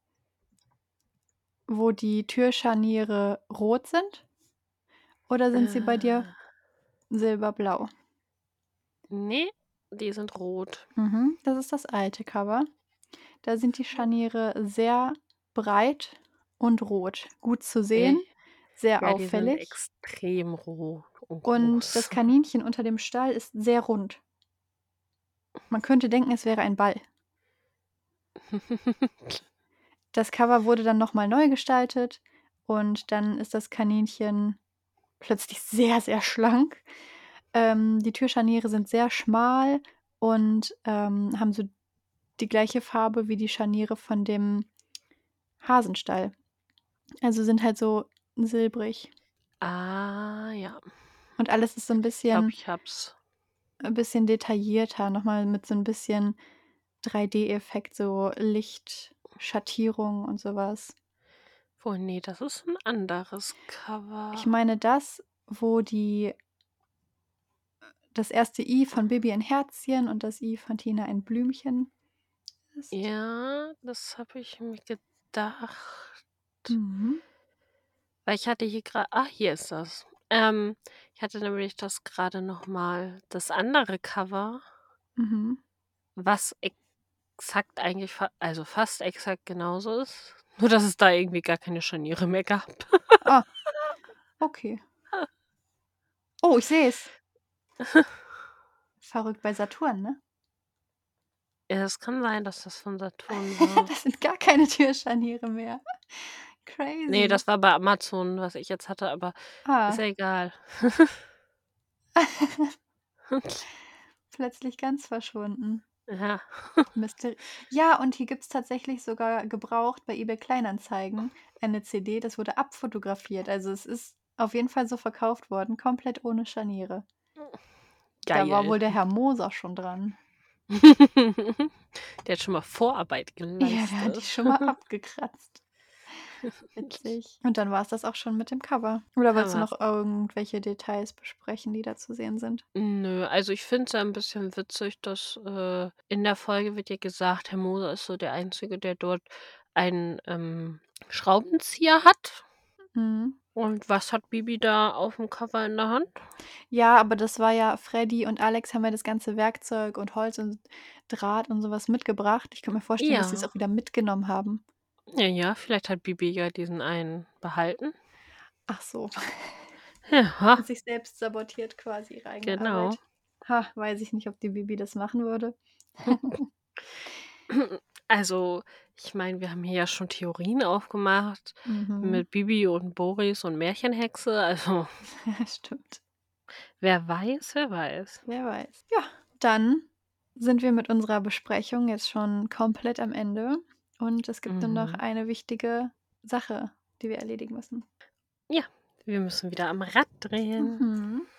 wo die Türscharniere rot sind? Oder sind sie bei dir Äh. silberblau? Ne, die sind rot. Mhm, das ist das alte Cover. Da sind die Scharniere sehr breit und rot. Gut zu Äh, sehen, sehr ja, die sind auffällig. extrem rot und Und das groß. Kaninchen unter dem Stall ist sehr rund. Man könnte denken, es wäre ein Ball. Das Cover wurde dann noch mal neu gestaltet und dann ist das Kaninchen plötzlich sehr, sehr schlank. Ähm, die Türscharniere sind sehr schmal und, ähm, haben so die gleiche Farbe wie die Scharniere von dem Hasenstall. Also, sind halt so silbrig. Ah, ja. Und alles ist so 'n Ich glaube, bisschen ich habe es. 'n bisschen detaillierter, noch mal mit so 'n bisschen drei D-Effekt, so Lichtschattierung und so was. Oh ne, das ist 'n anderes Ich Cover. meine das, wo die das erste I von Bibi ein Herzchen und das I von Tina ein Blümchen ist. Ja, das habe ich mir gedacht. Mhm. Weil ich hatte hier gra ah, hier ist das. Ähm, ich hatte nämlich das grade noch mal das andere Cover Mhm. was exakt eigentlich fa also, fast exakt genauso ist, nur dass es da irgendwie gar keine Scharniere mehr gab. Ah, okay. Oh, ich sehe es. Verrückt bei Saturn, ne? Ja, es kann sein, dass das von Saturn war. Das sind gar keine Türscharniere mehr. Ne, Crazy. das war bei Amazon, was ich jetzt hatte, aber ist Ah. ja egal. Plötzlich ganz verschwunden. Ja. Mysteri ja, und hier gibt's tatsächlich sogar gebraucht bei eBay Kleinanzeigen eine C D, das wurde abfotografiert. Also, es ist auf jeden Fall so verkauft worden, komplett ohne Scharniere. Da war Geil. wohl der Herr Moser schon dran. Der hat schon mal Vorarbeit Ja, der hat die geleistet. schon mal abgekratzt. Witzig. Und dann war's das auch schon mit dem Cover. Oder wolltest du Hammer. noch irgendwelche Details besprechen, die da zu sehen sind? Nö, also, ich finde es ja 'n bisschen witzig, dass, äh in der Folge wird ja gesagt, Herr Moser ist so der Einzige, der dort einen, ähm, Schraubenzieher hat. Mhm. Und was hat Bibi da auf'm Cover in der Hand? Ja, aber das war ja Freddy und Alex haben ja das ganze Werkzeug und Holz und Draht und so was mitgebracht. Ich könnte mir vorstellen, dass sie's Ja. auch wieder mitgenommen haben. Ja, ja, vielleicht hat Bibi ja diesen einen behalten. Ach so. Ja. Sich selbst sabotiert quasi ihre eigene Genau. Arbeit. Ha, weiß ich nicht, ob die Bibi das machen würde. Also, ich meine, wir haben hier ja schon Theorien aufgemacht Mhm. mit Bibi und Boris und Märchenhexe, also Ja, stimmt. wer weiß, wer weiß. Wer weiß. Ja, dann sind wir mit unserer Besprechung jetzt schon komplett am Ende und es gibt nur noch Mhm. eine wichtige Sache, die wir erledigen müssen. Ja, wir müssen wieder am Rad drehen. Mhm.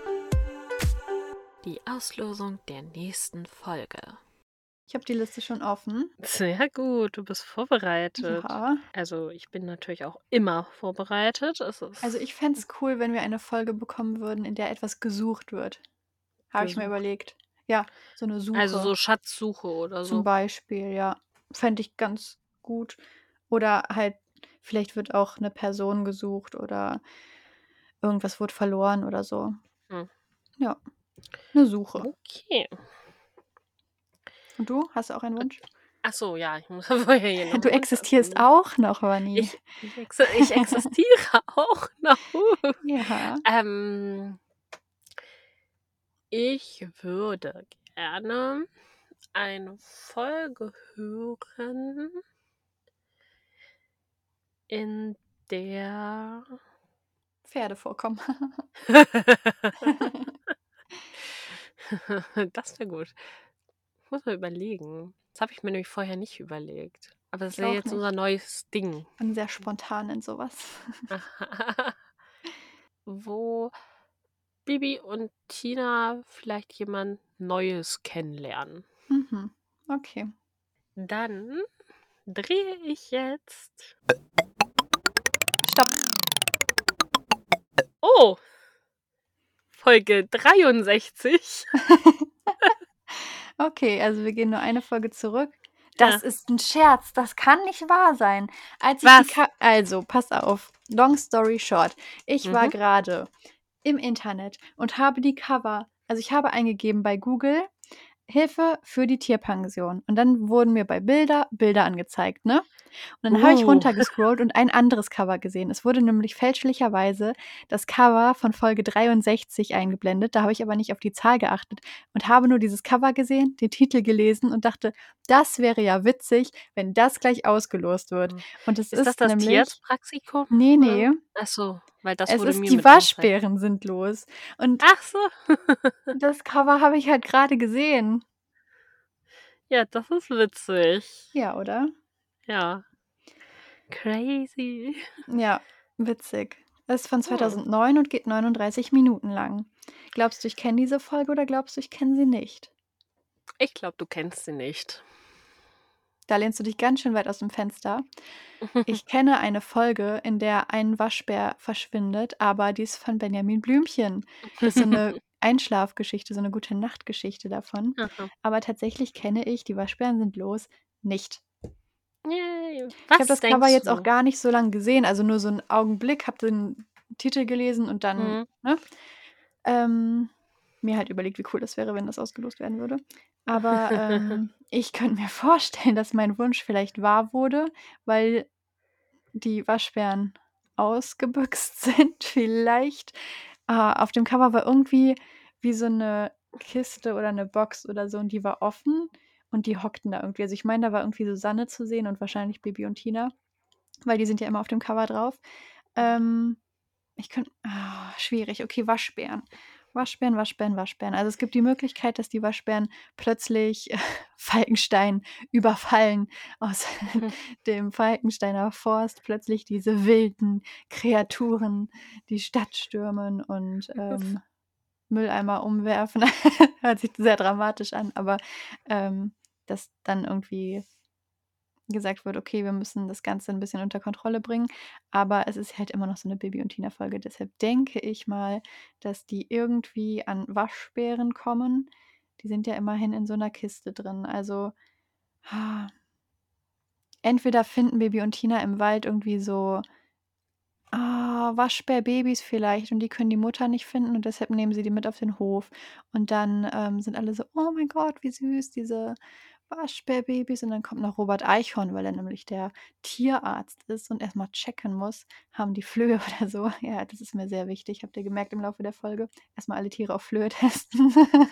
Die Auslosung der nächsten Folge. Ich habe die Liste schon offen. Sehr gut, du bist vorbereitet. Ja. Also, ich bin natürlich auch immer vorbereitet. Es Also, ist ich fände es cool, wenn wir eine Folge bekommen würden, in der etwas gesucht wird. habe ich mir gesucht. überlegt. Ja, so eine Also Suche so Schatzsuche oder zum so. Beispiel, ja. Fände ich ganz gut. Oder halt, vielleicht wird auch eine Person gesucht oder irgendwas wurde verloren oder so. Hm. Ja, eine Suche. Okay. Und du? Hast du auch einen Wunsch? Ach so, ja, ich muss vorher hier noch Du einen Wunsch existierst abgeben. auch noch, Vanni. Ich ich exi ich existiere auch noch. Ja. Ähm, ich würde gerne eine Folge hören, in der Pferde vorkommen. Das wäre gut. Ich muss mal überlegen. Das habe ich mir nämlich vorher nicht überlegt. Aber das ist Ich ja auch jetzt unser nicht. neues Ding. Ich bin sehr spontan in sowas. Wo Bibi und Tina vielleicht jemand Neues kennenlernen. Mhm. Okay. Dann drehe ich jetzt. Stopp. Oh! Folge dreiundsechzig. Okay, also wir gehen nur eine Folge zurück. Das Ja. ist ein Scherz, das kann nicht wahr sein. Als ich die Was? Ka also, pass auf, long story short. Ich war Mhm. gerade im Internet und habe die Cover, also ich habe eingegeben bei Google Hilfe für die Tierpension und dann wurden mir bei Bilder Bilder angezeigt, ne? Und dann habe ich Uh. runtergescrollt und ein anderes Cover gesehen. Es wurde nämlich fälschlicherweise das Cover von Folge dreiundsechzig eingeblendet. Da habe ich aber nicht auf die Zahl geachtet und habe nur dieses Cover gesehen, den Titel gelesen und dachte, das wäre ja witzig, wenn das gleich ausgelost wird. Hm. Und es Ist das ist das nämlich, Tierarztpraktikum nee, oder nee, so? Ach so, weil das es wurde ist mir die mit angezeigt. Waschbären sind los. Und Ach so. das Cover habe ich halt gerade gesehen. Ja, das ist witzig. Ja, oder? Ja. Crazy. Ja, witzig. Es ist von Hm. zweitausendneun und geht neununddreißig Minuten lang. Glaubst du, ich kenne diese Folge oder glaubst du, ich kenne sie nicht? Ich glaube, du kennst sie nicht. Da lehnst du dich ganz schön weit aus dem Fenster. Ich kenne eine Folge, in der ein Waschbär verschwindet, aber die ist von Benjamin Blümchen. Das ist so eine Einschlafgeschichte, so eine Gute-Nacht-Geschichte davon. Aha. Aber tatsächlich kenne ich „Die Waschbären sind los" nicht. Yay. Ich habe Was das Cover denkst jetzt auch du? gar nicht so lang gesehen, also nur so 'n Augenblick, habe den Titel gelesen und dann, Mhm. ne, ähm, mir halt überlegt, wie cool das wäre, wenn das ausgelost werden würde. Aber, ähm, ich könnte mir vorstellen, dass mein Wunsch vielleicht wahr wurde, weil die Waschbären ausgebüxt sind vielleicht. Ah, auf dem Cover war irgendwie wie so 'ne Kiste oder 'ne Box oder so und die war offen und die hockten da irgendwie. Also, ich meine, da war irgendwie Susanne zu sehen und wahrscheinlich Bibi und Tina, weil die sind ja immer auf dem Cover drauf. Ähm, ich könnte ah, schwierig. Okay, Waschbären. Waschbären, Waschbären, Waschbären. Also, es gibt die Möglichkeit, dass die Waschbären plötzlich Falkenstein überfallen, aus dem Falkensteiner Forst plötzlich diese wilden Kreaturen die Stadt stürmen und, ähm, Mülleimer umwerfen. Hört sich sehr dramatisch an, aber, ähm, dass dann irgendwie gesagt wird: „Okay, wir müssen das Ganze 'n bisschen unter Kontrolle bringen." Aber es ist halt immer noch so 'ne Bibi und Tina-Folge. Deshalb denke ich mal, dass die irgendwie an Waschbären kommen. Die sind ja immerhin in so 'ner Kiste drin. Also, ah, entweder finden Bibi und Tina im Wald irgendwie so, ah, Waschbärbabys vielleicht und die können die Mutter nicht finden und deshalb nehmen sie die mit auf den Hof. Und dann, ähm, sind alle so: „Oh mein Gott, wie süß, diese Waschbärbabys." Und dann kommt noch Robert Eichhorn, weil er nämlich der Tierarzt ist und erst mal checken muss, haben die Flöhe oder so. Ja, das ist mir sehr wichtig, habt ihr gemerkt im Laufe der Folge. Erst mal alle Tiere auf Flöhe testen.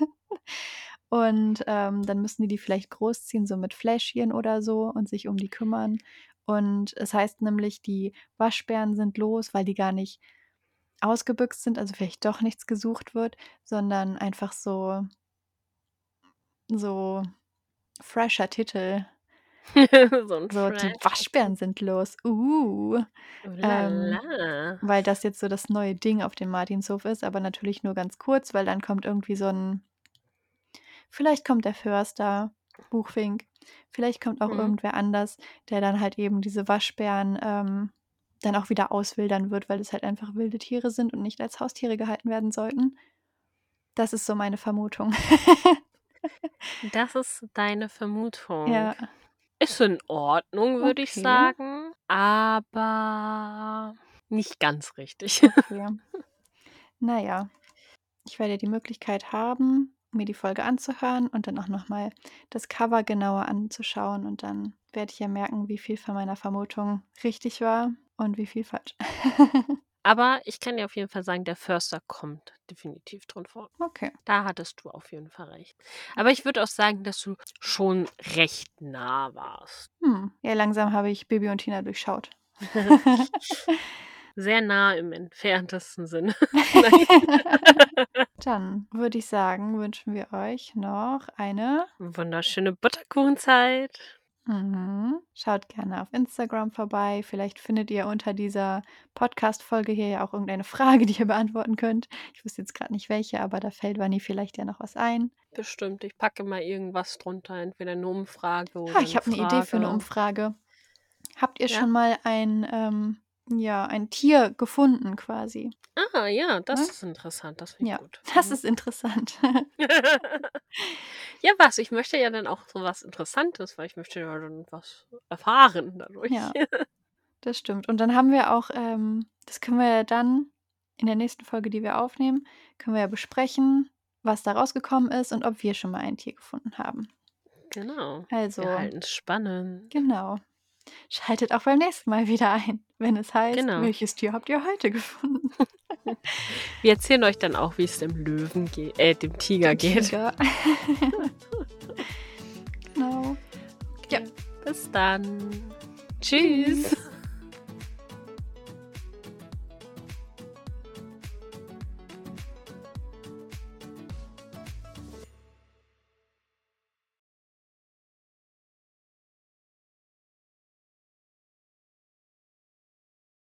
Und, ähm, dann müssen die die vielleicht großziehen, so mit Fläschchen oder so und sich um die kümmern. Und es heißt nämlich, die Waschbären sind los, weil die gar nicht ausgebüxt sind, also vielleicht doch nichts gesucht wird, sondern einfach so so fresher Titel. So 'n So, die fresher Waschbären sind los. Uh. Oh la Ähm, la. weil das jetzt so das neue Ding auf dem Martinshof ist, aber natürlich nur ganz kurz, weil dann kommt irgendwie so 'n vielleicht kommt der Förster, Buchfink, vielleicht kommt auch Mhm. irgendwer anders, der dann halt eben diese Waschbären, ähm, dann auch wieder auswildern wird, weil es halt einfach wilde Tiere sind und nicht als Haustiere gehalten werden sollten. Das ist so meine Vermutung. Das ist deine Vermutung. Ja. Ist in Ordnung, würde ich Okay. sagen, aber nicht ganz richtig. Okay. Na ja, ich werde die Möglichkeit haben, mir die Folge anzuhören und dann auch noch mal das Cover genauer anzuschauen und dann werde ich ja merken, wie viel von meiner Vermutung richtig war und wie viel falsch. Aber ich kann dir auf jeden Fall sagen, der Förster kommt definitiv drin vor. Okay. Da hattest du auf jeden Fall recht. Aber ich würde auch sagen, dass du schon recht nah warst. Hm. Ja, langsam habe ich Bibi und Tina durchschaut. Sehr nah im entferntesten Sinne. Dann würde ich sagen, wünschen wir euch noch eine wunderschöne Butterkuchenzeit. Mhm. Schaut gerne auf Instagram vorbei. Vielleicht findet ihr unter dieser Podcast-Folge hier ja auch irgendeine Frage, die ihr beantworten könnt. Ich wüsste jetzt gerade nicht welche, aber da fällt Vanni vielleicht ja noch was ein. Bestimmt, ich packe mal irgendwas drunter, entweder eine Umfrage oder Ha, ich eine habe eine Idee für eine Frage. Umfrage. Habt ihr Ja? schon mal ein, ähm, ja, ein Tier gefunden quasi? Ah, ja, das Ne? ist interessant. Das finde ich Ja, gut. das Mhm. ist interessant. Ja, was? Ich möchte ja dann auch so was Interessantes, weil ich möchte ja dann was erfahren dadurch. Ja, das stimmt. Und dann haben wir auch, ähm, das können wir ja dann in der nächsten Folge, die wir aufnehmen, können wir ja besprechen, was da rausgekommen ist und ob wir schon mal ein Tier gefunden haben. Genau. Also, Wir halten es spannend. genau. Schaltet auch beim nächsten Mal wieder ein, wenn es heißt, Genau. welches Tier habt ihr heute gefunden? Wir erzählen euch dann auch, wie es dem Löwen geht, äh, dem Tiger Dem geht. Tiger. Genau. Okay. Bis dann. Tschüss.